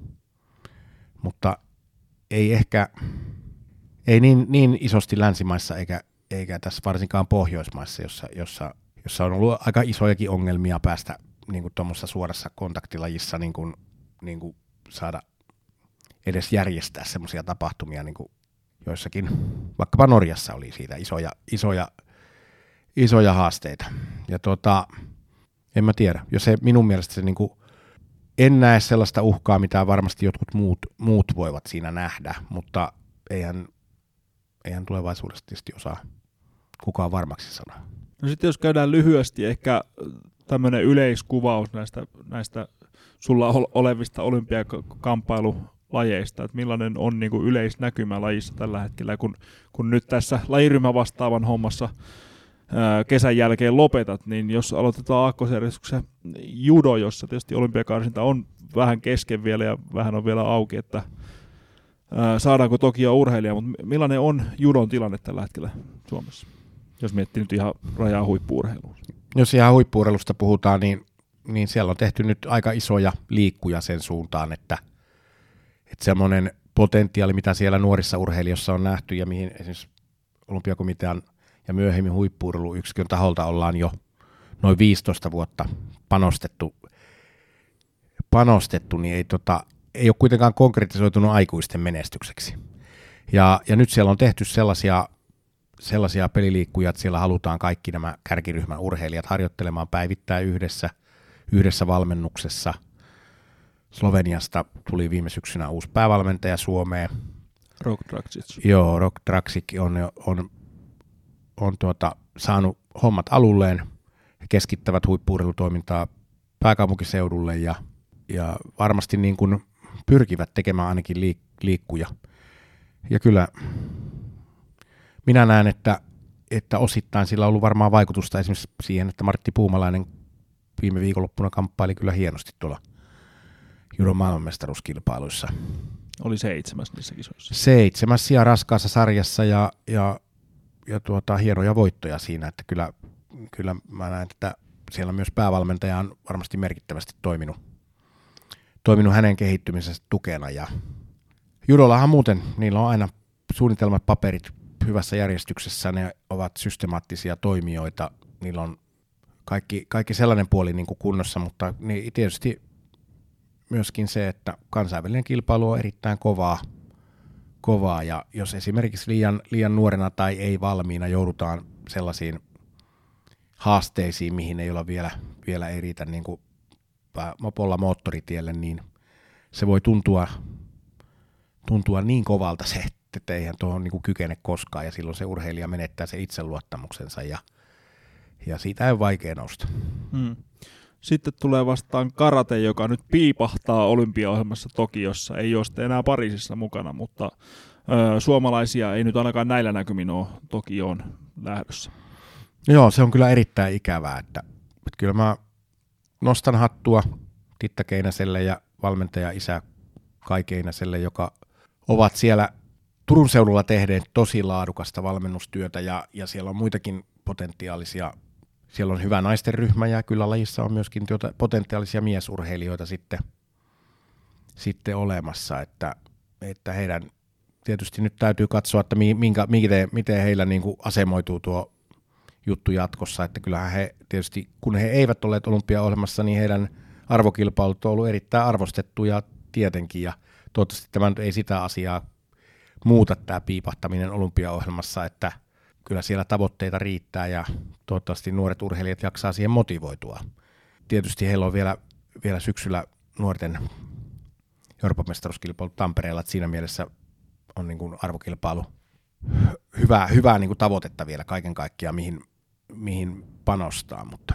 mutta ei ehkä ei niin, niin isosti länsimaissa eikä, eikä tässä varsinkaan Pohjoismaissa, jossa, jossa, jossa on ollut aika isojakin ongelmia päästä niin kuin tuommoisessa suorassa kontaktilajissa niin kuin, niin kuin saada edes järjestää semmoisia tapahtumia, niin kuin joissakin, vaikkapa Norjassa oli siitä isoja, isoja, isoja haasteita. Ja tota, en mä tiedä, jos se minun mielestä se niin kuin, en näe sellaista uhkaa, mitä varmasti jotkut muut, muut voivat siinä nähdä, mutta eihän, eihän tulevaisuudessa tietysti osaa kukaan varmaksi sanoa. No sitten jos käydään lyhyesti ehkä tämmöinen yleiskuvaus näistä, näistä sulla olevista olympiakamppailu-lajeista, että millainen on niin kuin yleisnäkymä lajissa tällä hetkellä, kun, kun nyt tässä lajiryhmä vastaavan hommassa ää, kesän jälkeen lopetat, niin jos aloitetaan aakkosjärjestyksen judo, jossa tietysti olympiakarsinta on vähän kesken vielä ja vähän on vielä auki, että ää, saadaanko Tokio urheilija, mutta millainen on judon tilanne tällä hetkellä Suomessa, jos miettii nyt ihan rajaa huippu-urheiluun? Jos ihan huippu-urheilusta puhutaan, niin niin siellä on tehty nyt aika isoja liikkuja sen suuntaan, että, että semmoinen potentiaali, mitä siellä nuorissa urheilijoissa on nähty ja mihin esimerkiksi olympiakomitean ja myöhemmin huippu-urheiluyksikön taholta ollaan jo noin viisitoista vuotta panostettu, panostettu niin ei, tota, ei ole kuitenkaan konkretisoitunut aikuisten menestykseksi. Ja, ja nyt siellä on tehty sellaisia, sellaisia peliliikkuja, että siellä halutaan kaikki nämä kärkiryhmän urheilijat harjoittelemaan päivittäin yhdessä, yhdessä valmennuksessa. Sloveniasta tuli viime syksynä uusi päävalmentaja Suomeen. Rok Draksic. Joo, Rok Draksic on, on, on tuota, saanut hommat alulleen ja keskittävät huippu-urheilutoimintaa pääkaupunkiseudulle ja, ja varmasti niin kuin pyrkivät tekemään ainakin liik- liikkuja. Ja kyllä minä näen, että, että osittain sillä on ollut varmaan vaikutusta esimerkiksi siihen, että Martti Puumalainen viime viikonloppuna kamppaili kyllä hienosti tuolla judon maailmanmestaruuskilpailuissa. Oli seitsemäs niissä kisoissa. Seitsemäs ja raskaassa sarjassa ja, ja, ja tuota, hienoja voittoja siinä, että kyllä, kyllä mä näen, että siellä myös päävalmentaja on varmasti merkittävästi toiminut, toiminut hänen kehittymisensä tukena. Ja judollahan muuten, niillä on aina suunnitelmat, paperit hyvässä järjestyksessä, ne ovat systemaattisia toimijoita, niillä on kaikki, kaikki sellainen puoli niin kuin kunnossa, mutta niin tietysti myöskin se, että kansainvälinen kilpailu on erittäin kovaa, kovaa ja jos esimerkiksi liian, liian nuorena tai ei valmiina joudutaan sellaisiin haasteisiin, mihin ei olla vielä, vielä ei riitä niin kuin mopolla moottoritielle, niin se voi tuntua, tuntua niin kovalta se, että eihän tuohon niin kuin kykene koskaan ja silloin se urheilija menettää se itseluottamuksensa ja, ja siitä ei ole vaikea nousta. Hmm. Sitten tulee vastaan karate, joka nyt piipahtaa olympiaohjelmassa Tokiossa. Ei ole sitten enää Pariisissa mukana, mutta ö, suomalaisia ei nyt ainakaan näillä näkymin ole Tokioon lähdössä. Joo, se on kyllä erittäin ikävää. Että, että kyllä mä nostan hattua Titta Keinäselle ja valmentaja isä Kai Keinäselle, joka ovat siellä Turun seudulla tehneet tosi laadukasta valmennustyötä ja, ja siellä on muitakin potentiaalisia, siellä on hyvä naisten ryhmä ja kyllä lajissa on myöskin tuota potentiaalisia miesurheilijoita sitten, sitten olemassa, että, että heidän tietysti nyt täytyy katsoa, että minkä, miten, miten heillä niin kuin asemoituu tuo juttu jatkossa, että kyllähän he tietysti, kun he eivät olleet olympiaohjelmassa, niin heidän arvokilpailut on ollut erittäin arvostettuja tietenkin, ja toivottavasti tämä nyt ei sitä asiaa muuta tämä piipahtaminen olympiaohjelmassa, että kyllä siellä tavoitteita riittää, ja toivottavasti nuoret urheilijat jaksaa siihen motivoitua. Tietysti heillä on vielä, vielä syksyllä nuorten Euroopan mestaruuskilpailu Tampereella, että siinä mielessä on niin kuin arvokilpailu hyvää, hyvää niin kuin tavoitetta vielä kaiken kaikkiaan, mihin, mihin panostaa, mutta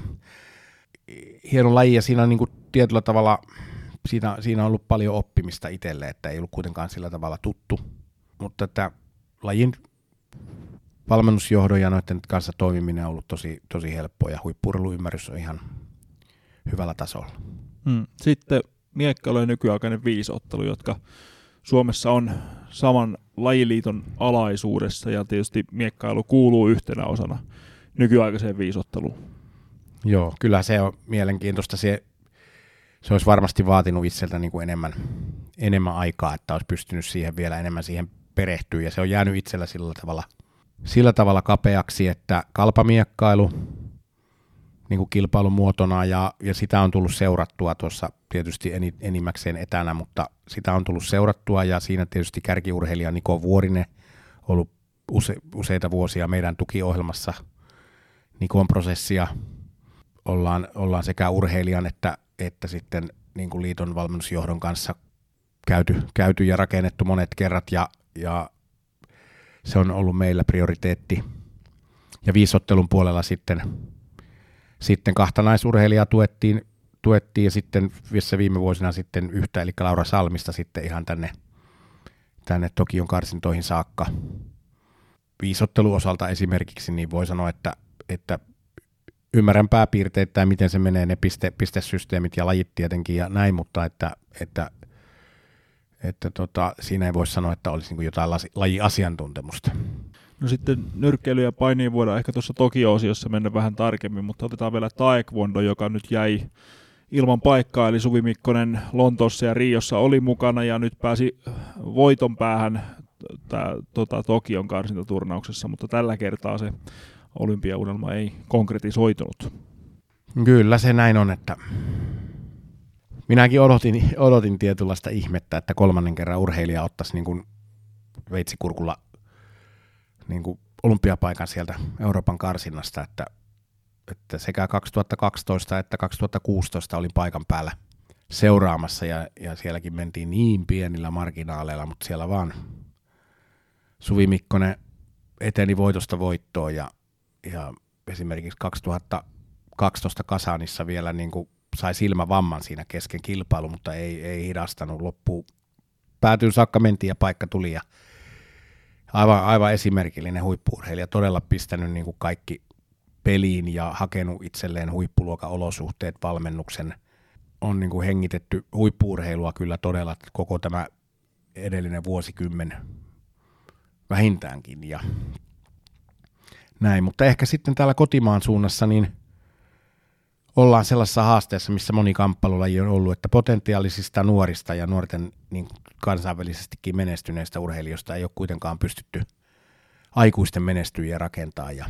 hieno laji ja siinä on niin kuin tietyllä tavalla, siinä, siinä on ollut paljon oppimista itselle, että ei ollut kuitenkaan sillä tavalla tuttu, mutta että lajin valmennusjohdon ja noiden kanssa toimiminen on ollut tosi, tosi helppoa ja huippu-urheiluymmärrys on ihan hyvällä tasolla. Hmm. Sitten miekkailu ja nykyaikainen viisottelu, jotka Suomessa on saman lajiliiton alaisuudessa ja tietysti miekkailu kuuluu yhtenä osana nykyaikaiseen viisotteluun. Joo, kyllä se on mielenkiintoista. Se, se olisi varmasti vaatinut itseltä niin kuin enemmän, enemmän aikaa, että olisi pystynyt siihen vielä enemmän siihen perehtyä ja se on jäänyt itsellä sillä tavalla, sillä tavalla kapeaksi, että kalpamiekkailu niin kuin kilpailumuotona ja, ja sitä on tullut seurattua tuossa tietysti enimmäkseen etänä, mutta sitä on tullut seurattua ja siinä tietysti kärkiurheilija Niko Vuorinen ollut use, useita vuosia meidän tukiohjelmassa Nikon prosessia. Ollaan, ollaan sekä urheilijan että, että sitten niin kuin liiton valmennusjohdon kanssa käyty, käyty ja rakennettu monet kerrat ja, ja se on ollut meillä prioriteetti. Ja viisottelun puolella sitten, sitten kahta naisurheilijaa tuettiin, tuettiin ja sitten viime vuosina sitten yhtä, eli Laura Salmista sitten ihan tänne, tänne Tokion karsintoihin saakka. Viisottelun osalta esimerkiksi niin voi sanoa, että, että ymmärrän pääpiirteittäin, miten se menee, ne piste, pistesysteemit ja lajit tietenkin ja näin, mutta että, että, että tota, siinä ei voi sanoa, että olisi niin kuin jotain lajiasiantuntemusta. No sitten nyrkkeily ja painiin voidaan ehkä tuossa Tokio-osiossa mennä vähän tarkemmin, mutta otetaan vielä taekwondo, joka nyt jäi ilman paikkaa, eli Suvi Mikkonen Lontoossa ja Riossa oli mukana ja nyt pääsi voiton päähän tää, tota, Tokion karsintaturnauksessa, mutta tällä kertaa se olympiaunelma ei konkretisoitunut. Kyllä se näin on, että minäkin odotin, odotin tietynlaista ihmettä, että kolmannen kerran urheilija ottaisi niin kuin veitsikurkulla niin kuin olympiapaikan sieltä Euroopan karsinnasta, että, että sekä kaksituhattakaksitoista että kaksituhattakuusitoista olin paikan päällä seuraamassa ja, ja sielläkin mentiin niin pienillä marginaaleilla, mutta siellä vaan Suvi Mikkonen eteni voitosta voittoon ja, ja esimerkiksi kaksituhattakaksitoista Kasanissa vielä niin kuin sai silmävamman siinä kesken kilpailu, mutta ei, ei hidastanut loppuun. Päätyyn saakka mentiin ja paikka tuli ja aivan, aivan esimerkillinen huippu-urheilija, todella pistänyt niin kuin kaikki peliin ja hakenut itselleen huippuluokan olosuhteet, valmennuksen. On niin kuin hengitetty huippu-urheilua kyllä todella koko tämä edellinen vuosikymmen vähintäänkin ja näin, mutta ehkä sitten täällä kotimaan suunnassa niin ollaan sellaisessa haasteessa, missä moni kamppailulaji on ollut, että potentiaalisista nuorista ja nuorten niin kansainvälisestikin menestyneistä urheilijoista ei ole kuitenkaan pystytty aikuisten menestyjiä rakentaa. Ja,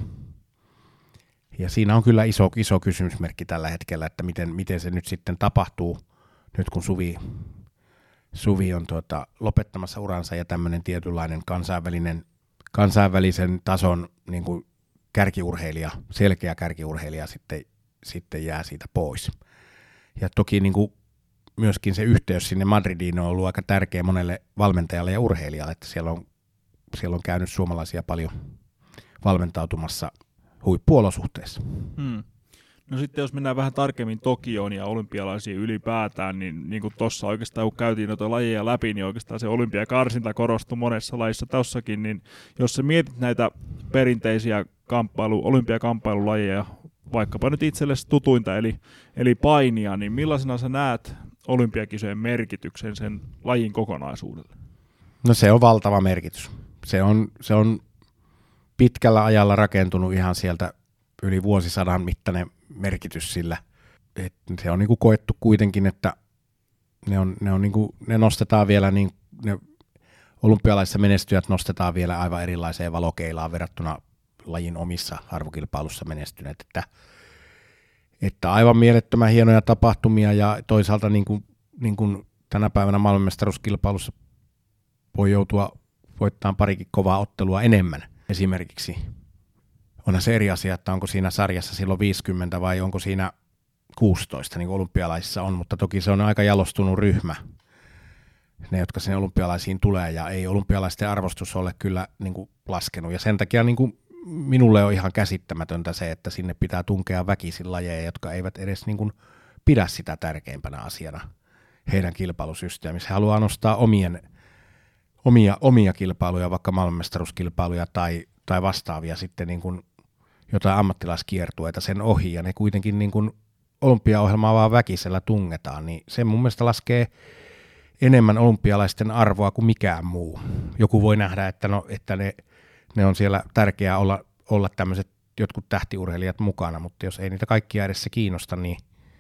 ja siinä on kyllä iso, iso kysymysmerkki tällä hetkellä, että miten, miten se nyt sitten tapahtuu, nyt kun Suvi, Suvi on tuota, lopettamassa uransa ja tämmöinen tietynlainen kansainvälinen, kansainvälisen tason niin kuin kärkiurheilija, selkeä kärkiurheilija sitten sitten jää siitä pois. Ja toki niin kuin myöskin se yhteys sinne Madridiin on ollut aika tärkeä monelle valmentajalle ja urheilijalle, että siellä on, siellä on käynyt suomalaisia paljon valmentautumassa huippuolosuhteissa. Hmm. No sitten jos mennään vähän tarkemmin Tokioon ja olympialaisiin ylipäätään, niin, niin kuin tuossa oikeastaan kun käytiin noita lajeja läpi, niin oikeastaan se olympiakarsinta korostui monessa lajissa tossakin, niin jos sä mietit näitä perinteisiä kamppailu, olympiakamppailulajeja, vaikkapa nyt itsellesi tutuinta, eli, eli painia, niin millaisena sä näet olympiakisojen merkityksen sen lajin kokonaisuudelle? No se on valtava merkitys. Se on, se on pitkällä ajalla rakentunut ihan sieltä yli vuosisadan mittainen merkitys sillä. Et se on niinku koettu kuitenkin, että ne, on, ne, on niinku, ne nostetaan vielä, niin, ne olympialaisissa menestyjät nostetaan vielä aivan erilaiseen valokeilaan verrattuna lajin omissa arvokilpailussa menestyneet. Että, että aivan mielettömän hienoja tapahtumia ja toisaalta niin kuin, niin kuin tänä päivänä maailmanmestaruuskilpailussa voi joutua voittamaan parikin kovaa ottelua enemmän. Esimerkiksi onhan se eri asia, että onko siinä sarjassa silloin viisikymmentä vai onko siinä kuusitoista, niin kuin olympialaisissa on, mutta toki se on aika jalostunut ryhmä, ne, jotka sinne olympialaisiin tulee, ja ei olympialaisten arvostus ole kyllä niin kuin laskenut, ja sen takia niin kuin minulle on ihan käsittämätöntä se, että sinne pitää tunkea väkisin lajeja, jotka eivät edes niin kuin pidä sitä tärkeimpänä asiana heidän kilpailusysteemissä. He haluaa nostaa omien, omia, omia kilpailuja, vaikka maailmanmestaruuskilpailuja tai, tai vastaavia sitten niin kuin jotain ammattilaiskiertueita sen ohi, ja ne kuitenkin niin kuin olympiaohjelmaa vaan väkisellä tungetaan, niin se mun mielestä laskee enemmän olympialaisten arvoa kuin mikään muu. Joku voi nähdä, että, no, että ne, ne on siellä tärkeää olla, olla tämmöiset jotkut tähtiurheilijat mukana, mutta jos ei niitä kaikkia edes se kiinnosta, niin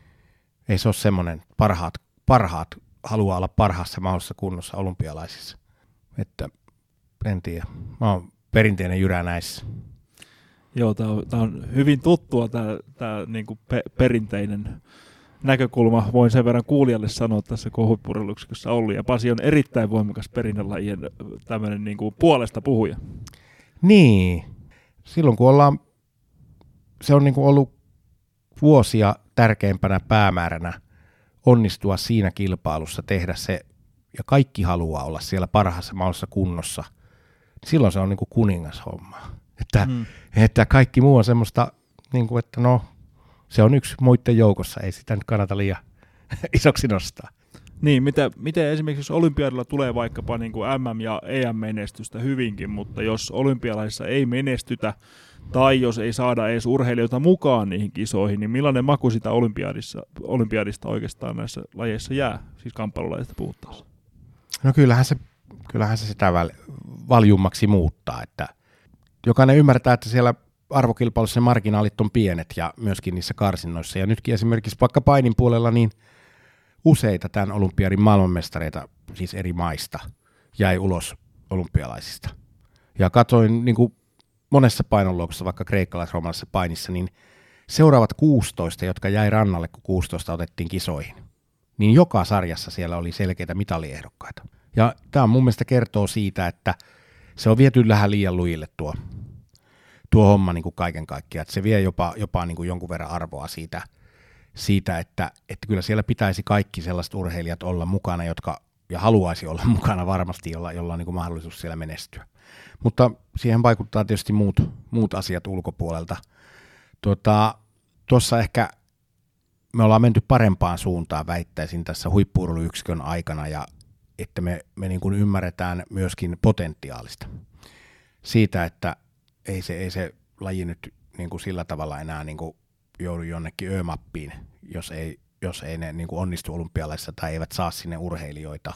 ei se ole semmoinen parhaat, parhaat haluaa olla parhaassa mahdollisessa kunnossa olympialaisissa. Että en tiedä. Mä oon perinteinen jyrä näissä. Joo, tämä on, on hyvin tuttua tämä, tämä niin kuin pe- perinteinen näkökulma. Voin sen verran kuulijalle sanoa tässä, kun huippu-urheiluyksikkössä ollut. Ja Pasi on erittäin voimakas perinnelajien tämmöinen niin kuin puolesta puhuja. Niin. Silloin kun ollaan, se on niin kuin ollut vuosia tärkeimpänä päämääränä onnistua siinä kilpailussa, tehdä se, ja kaikki haluaa olla siellä parhaassa mahdollisessa kunnossa, silloin se on niin kuin kuningashomma. Että, mm. että kaikki muu on semmoista, niin kuin, että no, se on yksi muiden joukossa, ei sitä nyt kannata liian isoksi nostaa. Niin, mitä, miten esimerkiksi jos olympiadilla tulee vaikkapa niin kuin M M- ja E M-menestystä hyvinkin, mutta jos olympialaisissa ei menestytä tai jos ei saada edes urheilijoita mukaan niihin kisoihin, niin millainen maku sitä olympiadissa, olympiadista oikeastaan näissä lajeissa jää, siis kamppailulajista puhuttaessa? No kyllähän se, kyllähän se sitä väl, valjummaksi muuttaa, että jokainen ymmärtää, että siellä arvokilpailussa marginaalit on pienet ja myöskin niissä karsinnoissa. Ja nytkin esimerkiksi vaikka painin puolella niin useita tämän olympiadin maailmanmestareita, siis eri maista, jäi ulos olympialaisista. Ja katsoin niin kuin monessa painonluokassa, vaikka kreikkalais-roomalaisessa painissa, niin seuraavat kuusitoista, jotka jäi rannalle, kun kuusitoista otettiin kisoihin, niin joka sarjassa siellä oli selkeitä mitaliehdokkaita. Ja tämä mun mielestä kertoo siitä, että se on viety vähän liian lujille tuo, tuo homma niin kuin kaiken kaikkiaan, että se vie jopa, jopa niin kuin jonkun verran arvoa siitä, siitä että, että kyllä siellä pitäisi kaikki sellaiset urheilijat olla mukana, jotka ja haluaisi olla mukana varmasti, jolla, jolla on niin kuin mahdollisuus siellä menestyä. Mutta siihen vaikuttaa tietysti muut, muut asiat ulkopuolelta. Tuota, tuossa ehkä me ollaan menty parempaan suuntaan, väittäisin tässä huippu-urheiluyksikön aikana, ja että me, me niin kuin ymmärretään myöskin potentiaalista siitä, että ei se, ei se laji nyt niin kuin sillä tavalla enää niin kuin joudu jonnekin ö-mappiin, jos ei, jos ei ne niin kuin onnistu olympialaisissa tai eivät saa sinne urheilijoita.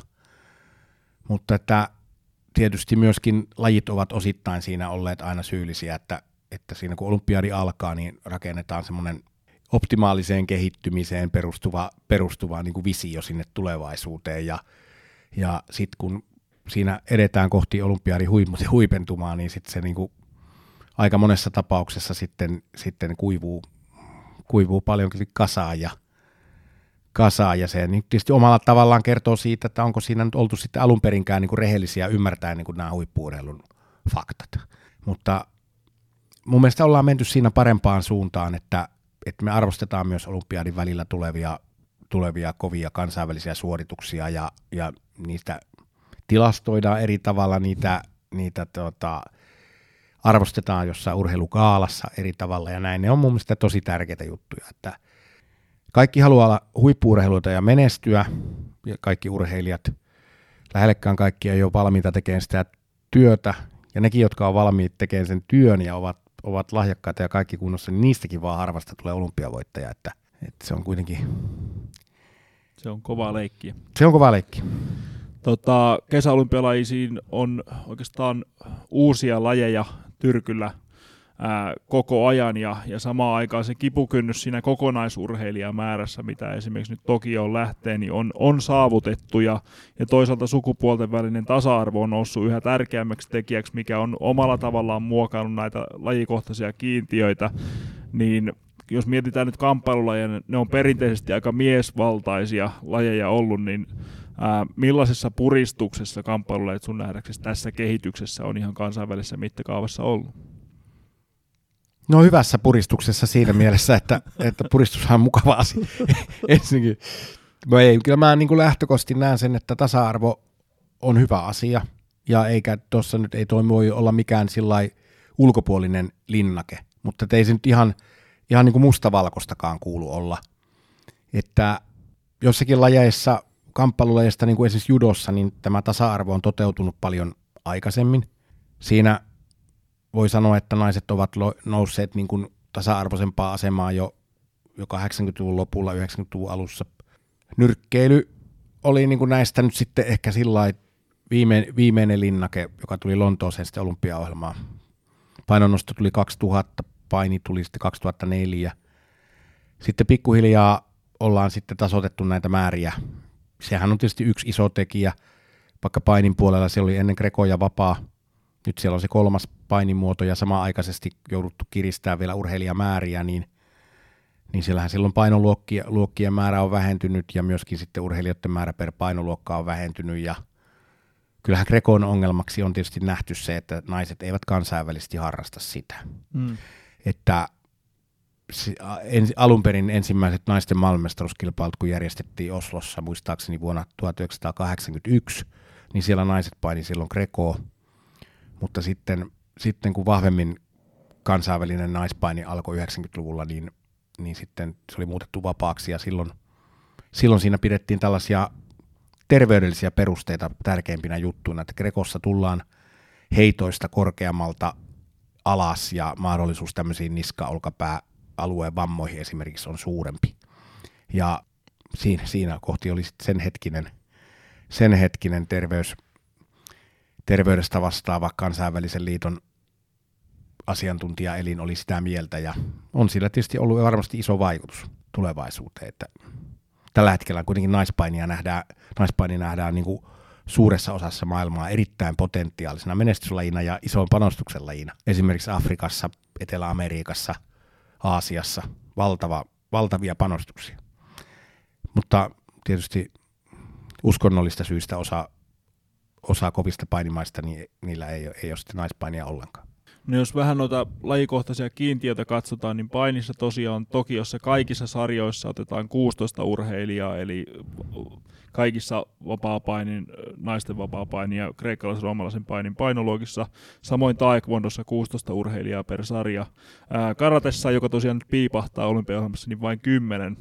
Mutta että tietysti myöskin lajit ovat osittain siinä olleet aina syyllisiä, että, että siinä kun olympiadi alkaa, niin rakennetaan semmoinen optimaaliseen kehittymiseen perustuva, perustuva niin kuin visio sinne tulevaisuuteen, ja, ja sitten kun siinä edetään kohti olympiadin huipentumaa, niin sitten se niin kuin aika monessa tapauksessa sitten, sitten kuivuu, kuivuu paljonkin kasaan, ja, kasaan, ja se niin tietysti omalla tavallaan kertoo siitä, että onko siinä nyt oltu sitten alun perinkään niin kuin rehellisiä ymmärtäen niin kuin nämä huippu-urheilun faktat. Mutta mun mielestä ollaan menty siinä parempaan suuntaan, että, että me arvostetaan myös olympiadin välillä tulevia, tulevia kovia kansainvälisiä suorituksia, ja, ja niistä tilastoidaan eri tavalla, niitä, niitä tota, arvostetaan jossain urheilukaalassa eri tavalla, ja näin. Ne on mun mielestä tosi tärkeitä juttuja, että kaikki haluaa olla huippu-urheiluita ja menestyä, ja kaikki urheilijat, lähellekään kaikki ei ole valmiita tekemään sitä työtä, ja nekin, jotka on valmiit tekemään sen työn ja ovat, ovat lahjakkaita ja kaikki kunnossa, niin niistäkin vaan harvasta tulee olympiavoittaja, että, että se on kuitenkin Se on kova leikki. Se on kova leikki. Tota, kesäolympialaisiin on oikeastaan uusia lajeja tyrkyllä ää, koko ajan ja, ja samaan aikaan se kipukynnys siinä kokonaisurheilijamäärässä, mitä esimerkiksi nyt Tokioon lähtee, niin on, on saavutettu ja, ja toisaalta sukupuolten välinen tasa-arvo on noussut yhä tärkeämmäksi tekijäksi, mikä on omalla tavallaan muokannut näitä lajikohtaisia kiintiöitä, niin jos mietitään nyt kamppailulajeja, ne on perinteisesti aika miesvaltaisia lajeja ollut, niin ää, millaisessa puristuksessa kamppailulajit sun nähdäksesi tässä kehityksessä on ihan kansainvälisessä mittakaavassa ollut? No hyvässä puristuksessa siinä mielessä, että, että puristushan on mukava asia. Ensinnäkin, no ei, kyllä mä niin kuin lähtökohtaisesti näen sen, että tasa-arvo on hyvä asia, ja eikä tuossa nyt ei toi voi olla mikään sillai ulkopuolinen linnake, mutta ei se nyt ihan, ihan niin kuin mustavalkoistakaan kuulu olla. Että jossakin lajeissa, kamppailulajeista, niin kuin esimerkiksi judossa, niin tämä tasa-arvo on toteutunut paljon aikaisemmin. Siinä voi sanoa, että naiset ovat nousseet niin kuin tasa-arvoisempaa asemaa jo, jo kahdeksankymmentäluvun lopulla, yhdeksänkymmentäluvun alussa. Nyrkkeily oli niin kuin näistä nyt sitten ehkä sillai viime, viimeinen linnake, joka tuli Lontooseen sitten olympiaohjelmaan. Painonnosto tuli kaksituhatta, paini tuli sitten kaksituhattaneljä. Sitten pikkuhiljaa ollaan sitten tasoitettu näitä määriä. Sehän on tietysti yksi iso tekijä, vaikka painin puolella se oli ennen Greco ja vapaa. Nyt siellä on se kolmas painimuoto ja samanaikaisesti jouduttu kiristää vielä urheilijamääriä, niin, niin siellähän silloin painoluokkien luokkien määrä on vähentynyt ja myöskin sitten urheilijoiden määrä per painoluokka on vähentynyt. Ja kyllähän Grecon ongelmaksi on tietysti nähty se, että naiset eivät kansainvälisesti harrasta sitä. Mm. Että alun perin ensimmäiset naisten maailmanmestaruuskilpailut, kun järjestettiin Oslossa muistaakseni vuonna tuhatyhdeksänsataakahdeksankymmentäyksi, niin siellä naiset paini silloin Grecoa. Mutta sitten, sitten kun vahvemmin kansainvälinen naispaini alkoi yhdeksänkymmentäluvulla, niin, niin sitten se oli muutettu vapaaksi ja silloin, silloin siinä pidettiin tällaisia terveydellisiä perusteita tärkeimpinä juttuina, että Grecossa tullaan heitoista korkeammalta alas ja mahdollisuus tämmöisiin niska-olkapääalueen vammoihin esimerkiksi on suurempi. Ja siinä, siinä kohti oli sitten sen hetkinen, sen hetkinen terveys terveydestä vastaava kansainvälisen liiton asiantuntijaelin oli sitä mieltä ja on sillä tietysti ollut varmasti iso vaikutus tulevaisuuteen, että tällä hetkellä kuitenkin naispainia nähdään, naispaini nähdään niin kuin suuressa osassa maailmaa erittäin potentiaalisena menestyslajina ja ison panostuksen lajina. Esimerkiksi Afrikassa, Etelä-Amerikassa, Aasiassa valtava, valtavia panostuksia, mutta tietysti uskonnollista syistä osa osa kovista painimaista, niin niillä ei, ei ole sitten naispainia ollenkaan. No jos vähän noita lajikohtaisia kiintiöitä katsotaan, niin painissa tosiaan Tokiossa kaikissa sarjoissa otetaan kuusitoista urheilijaa, eli kaikissa vapaapainin, naisten vapaapainin ja kreikkalaisen roomalaisen painin painoluokissa. Samoin taekwondossa kuusitoista urheilijaa per sarja. Ää, karatessa, joka tosiaan nyt piipahtaa olympiaohjelmassa, niin vain kymmenen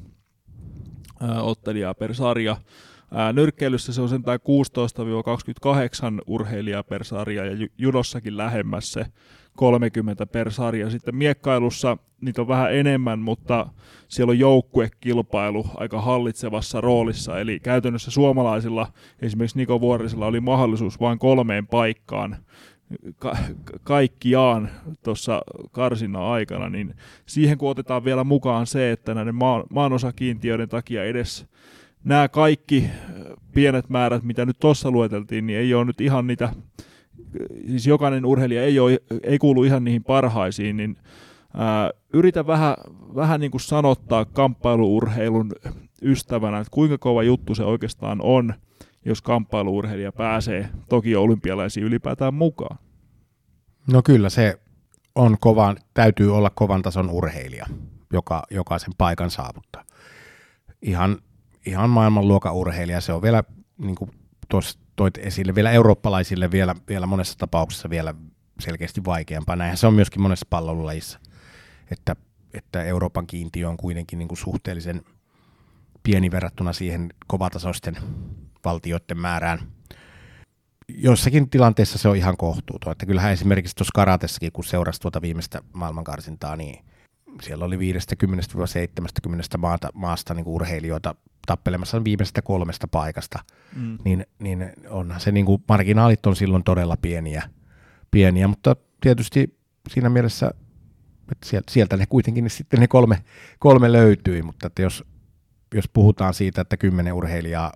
ää, ottelijaa per sarja. Ää, nyrkkeilyssä se on sentään kuusitoista kaksikymmentäkahdeksan urheilijaa per sarja ja judossakin lähemmäs se kolmekymmentä per sarja. Sitten miekkailussa niitä on vähän enemmän, mutta siellä on joukkuekilpailu aika hallitsevassa roolissa. Eli käytännössä suomalaisilla, esimerkiksi Niko Vuorisella, oli mahdollisuus vain kolmeen paikkaan ka- kaikkiaan tuossa karsinnan aikana. Niin siihen kun otetaan vielä mukaan se, että näiden maan, maanosakiintiöiden takia edes nämä kaikki pienet määrät, mitä nyt tuossa lueteltiin, niin ei ole nyt ihan niitä, siis jokainen urheilija ei, ole, ei kuulu ihan niihin parhaisiin, niin ää, yritä vähän, vähän niin kuin sanottaa kamppailuurheilun ystävänä, että kuinka kova juttu se oikeastaan on, jos kamppailuurheilija pääsee Tokion olympialaisiin ylipäätään mukaan. No kyllä se on kova, täytyy olla kovan tason urheilija, joka, joka sen paikan saavuttaa. Ihan Ihan maailmanluokan urheilija, se on vielä, niin kuin tuossa toit esille, vielä eurooppalaisille vielä, vielä monessa tapauksessa vielä selkeästi vaikeampaa. Näinhän se on myöskin monessa pallolajissa, että, että Euroopan kiintiö on kuitenkin niin kuin suhteellisen pieni verrattuna siihen kovatasoisten valtioiden määrään. Joissakin tilanteissa se on ihan kohtuuton, että kyllähän esimerkiksi tuossa karatessakin, kun seurasi tuota viimeistä maailmankarsintaa, niin siellä oli viisikymmentä seitsemänkymmentä maata, maasta niin kuin urheilijoita tappelemassa viimeisestä kolmesta paikasta, mm. niin, niin onhan se niin kuin, marginaalit on silloin todella pieniä, pieniä, mutta tietysti siinä mielessä, että sieltä ne kuitenkin niin sitten ne kolme, kolme löytyi, mutta että jos, jos puhutaan siitä, että kymmenen urheilijaa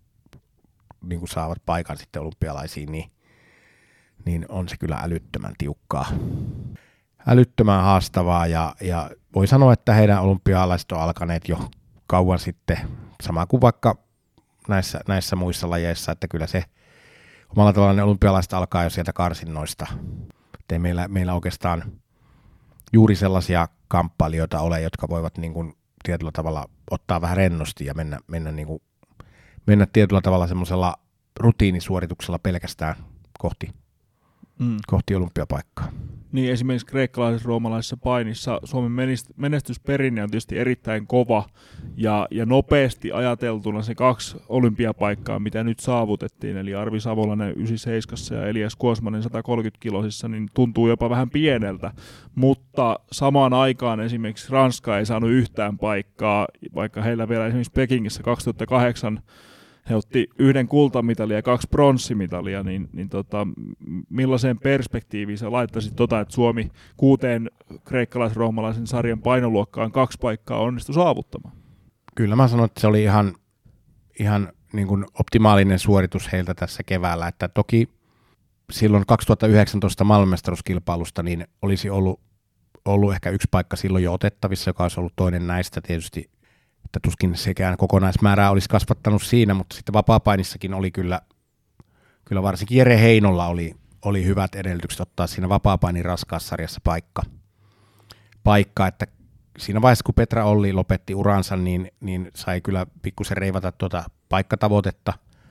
niin kuin saavat paikan sitten olympialaisiin, niin, niin on se kyllä älyttömän tiukkaa. Älyttömän haastavaa ja, ja voi sanoa, että heidän olympialaiset on alkaneet jo kauan sitten, sama kuin vaikka näissä, näissä muissa lajeissa, että kyllä se omalla tavallaan ne olympialaiset alkaa jo sieltä karsinnoista. Ei meillä, meillä oikeastaan juuri sellaisia kamppailijoita ole, jotka voivat niin kuin tietyllä tavalla ottaa vähän rennosti ja mennä, mennä, niin kuin, mennä tietyllä tavalla semmoisella rutiinisuorituksella pelkästään kohti, mm. kohti olympiapaikkaa. Niin esimerkiksi kreikkalaisessa roomalaisessa painissa Suomen menestysperinne on tietysti erittäin kova ja, ja nopeasti ajateltuna se kaksi olympiapaikkaa, mitä nyt saavutettiin, eli Arvi Savolainen yhdeksänkymmentäseitsemän ja Elias Kuosmanen sata kolmekymmentä kilosissa, niin tuntuu jopa vähän pieneltä, mutta samaan aikaan esimerkiksi Ranska ei saanut yhtään paikkaa, vaikka heillä vielä esimerkiksi Pekingissä kaksituhattakahdeksan he otti yhden kultamitalia ja kaksi pronssimitalia, niin, niin tota, millaiseen perspektiiviin sä laittaisit tota, että Suomi kuuteen kreikkalais-roomalaisen sarjan painoluokkaan kaksi paikkaa onnistui saavuttamaan? Kyllä mä sanon, että se oli ihan, ihan niin kuin optimaalinen suoritus heiltä tässä keväällä, että toki silloin kaksituhattayhdeksäntoista maailmanmestaruuskilpailusta niin olisi ollut, ollut ehkä yksi paikka silloin jo otettavissa, joka olisi ollut toinen näistä tietysti, että tuskin sekään kokonaismäärää olisi kasvattanut siinä, mutta sitten vapaapainissakin oli kyllä, kyllä varsinkin Jere Heinolla oli, oli hyvät edellytykset ottaa siinä vapaapainin raskaassarjassa paikka, paikka, että siinä vaiheessa kun Petra Olli lopetti uransa, niin, niin sai kyllä pikkusen reivata tuota paikkatavoitetta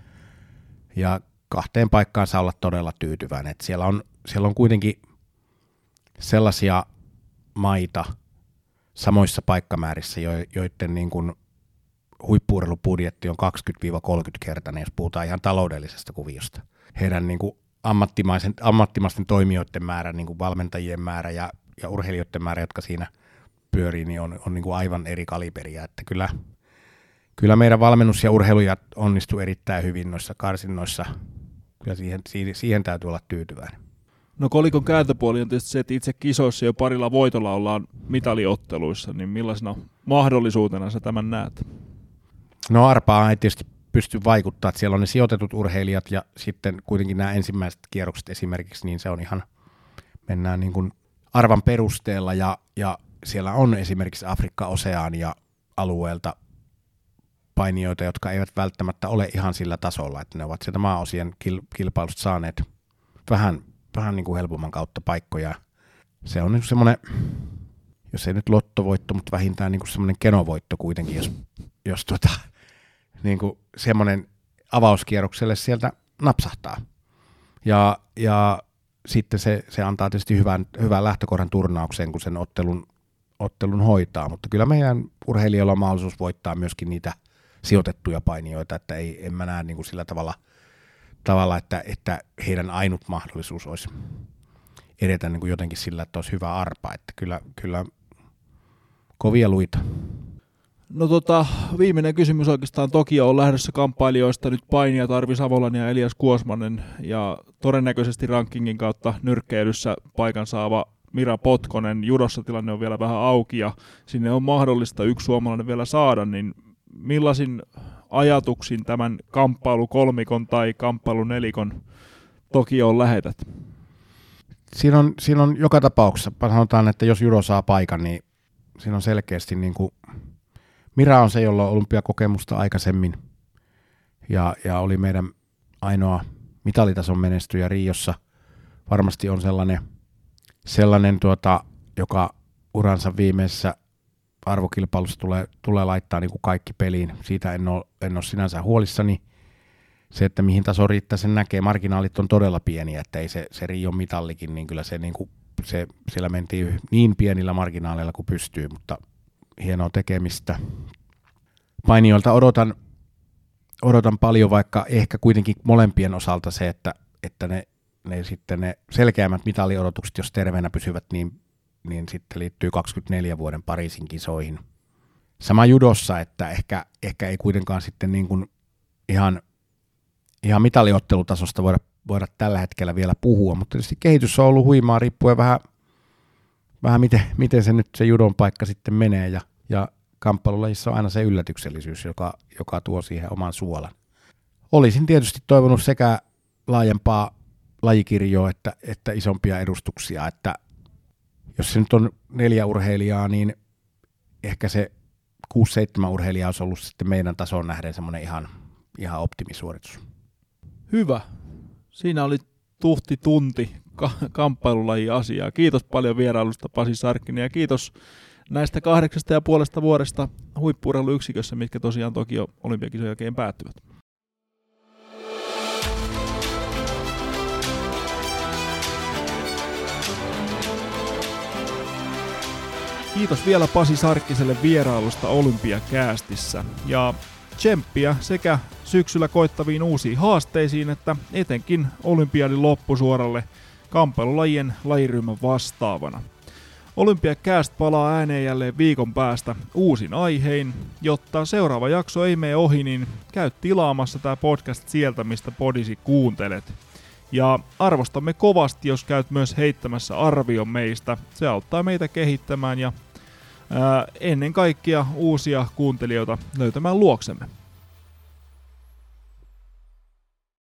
ja kahteen paikkaan saa olla todella tyytyväinen, että siellä on, siellä on kuitenkin sellaisia maita, samoissa paikkamäärissä, joiden niin kuin huippu-urheilubudjetti on kaksikymmentä kolmekymmentä kertainen, jos puhutaan ihan taloudellisesta kuviosta. Heidän niin kuin ammattimaisen, ammattimaisten toimijoiden määrä, niin kuin valmentajien määrä ja, ja urheilijoiden määrä, jotka siinä pyörii, niin on, on niin kuin aivan eri kaliberia. Että kyllä, kyllä meidän valmennus- ja urheilujat onnistuu erittäin hyvin noissa karsinnoissa. Kyllä siihen, siihen, siihen täytyy olla tyytyväinen. No kolikon kääntöpuoli on tietysti se, että itse kisoissa jo parilla voitolla ollaan mitaliotteluissa, niin millaisena mahdollisuutena sä tämän näet? No arpaa ei tietysti pysty vaikuttaa, että siellä on ne sijoitetut urheilijat ja sitten kuitenkin nämä ensimmäiset kierrokset esimerkiksi, niin se on ihan, mennään niin kuin arvan perusteella ja, ja siellä on esimerkiksi Afrikka-Oseania alueelta painijoita, jotka eivät välttämättä ole ihan sillä tasolla, että ne ovat sieltä maaosien kilpailusta saaneet vähän vähän niin kuin helpomman kautta paikkoja. Se on niin semmoinen, jos ei nyt lottovoitto, mutta vähintään niin kuin semmoinen kenovoitto kuitenkin, jos, jos tota, niin kuin semmoinen avauskierrokselle sieltä napsahtaa. Ja, ja sitten se, se antaa tietysti hyvän, hyvän lähtökohdan turnaukseen, kun sen ottelun, ottelun hoitaa, mutta kyllä meidän urheilijoilla on mahdollisuus voittaa myöskin niitä sijoitettuja painijoita, että ei, en mä näe niin kuin sillä tavalla, tavalla, että, että heidän ainut mahdollisuus olisi edetä niin kuin jotenkin sillä, että olisi hyvä arpa, että kyllä, kyllä kovia luita. No tota, viimeinen kysymys oikeastaan. Tokio on lähdössä kamppailijoista nyt painijat Arvi Savolainen ja Elias Kuosmanen ja todennäköisesti rankingin kautta nyrkkeilyssä paikan saava Mira Potkonen. Judossa tilanne on vielä vähän auki ja sinne on mahdollista yksi suomalainen vielä saada, niin millaisin ajatuksin tämän kamppailukolmikon tai kamppailunelikon Tokioon lähetät? Siinä on, siinä on joka tapauksessa, sanotaan, että jos judo saa paikan, niin siinä on selkeästi niin kuin Mira on se, jolla on olympiakokemusta aikaisemmin ja, ja oli meidän ainoa mitalitason menestyjä Riossa. Varmasti on sellainen, sellainen tuota, joka uransa viimeisessä arvokilpailussa tulee, tulee laittaa niin kuin kaikki peliin. Siitä en ole, en ole sinänsä huolissani. Se, että mihin taso riittää, sen näkee. Marginaalit on todella pieniä, että ei se, se Rion mitallikin, niin kyllä se, niin kuin, se siellä mentiin niin pienillä marginaaleilla kuin pystyy, mutta hienoa tekemistä. Painijoilta odotan, odotan paljon, vaikka ehkä kuitenkin molempien osalta se, että, että ne, ne, sitten ne selkeämmät mitaliodotukset, jos terveenä pysyvät, niin, niin sitten liittyy kaksikymmentäneljä vuoden Pariisin kisoihin. sama judossa, että ehkä, ehkä ei kuitenkaan sitten niin kuin ihan, ihan mitaliottelutasosta voida, voida tällä hetkellä vielä puhua, mutta tietysti kehitys on ollut huimaa riippuen vähän, vähän miten, miten se nyt se judon paikka sitten menee, ja, ja kamppailulajissa on aina se yllätyksellisyys, joka, joka tuo siihen oman suolan. Olisin tietysti toivonut sekä laajempaa lajikirjoa että, että isompia edustuksia, että jos se nyt on neljä urheilijaa, niin ehkä se kuusi seitsemän urheilijaa olisi ollut sitten meidän tasoon nähden semmoinen ihan, ihan optimisuoritus. Hyvä. Siinä oli tuhti tunti ka- kamppailulajin asiaa. Kiitos paljon vierailusta Pasi Sarkkinen ja kiitos näistä kahdeksasta ja puolesta vuodesta huippu-urheiluyksikössä, mitkä tosiaan Tokio olympiakisojen jälkeen päättyvät. Kiitos vielä Pasi Sarkkiselle vierailusta Olympiakäästissä ja tsemppiä sekä syksyllä koittaviin uusiin haasteisiin että etenkin olympiadin loppusuoralle kamppailulajien lajiryhmän vastaavana. Olympiakääst palaa ääneen jälleen viikon päästä uusin aihein. Jotta seuraava jakso ei mene ohi, niin käy tilaamassa tämä podcast sieltä, mistä podisi kuuntelet. Ja arvostamme kovasti, jos käyt myös heittämässä arvion meistä. Se auttaa meitä kehittämään ja ää, ennen kaikkea uusia kuuntelijoita löytämään luoksemme.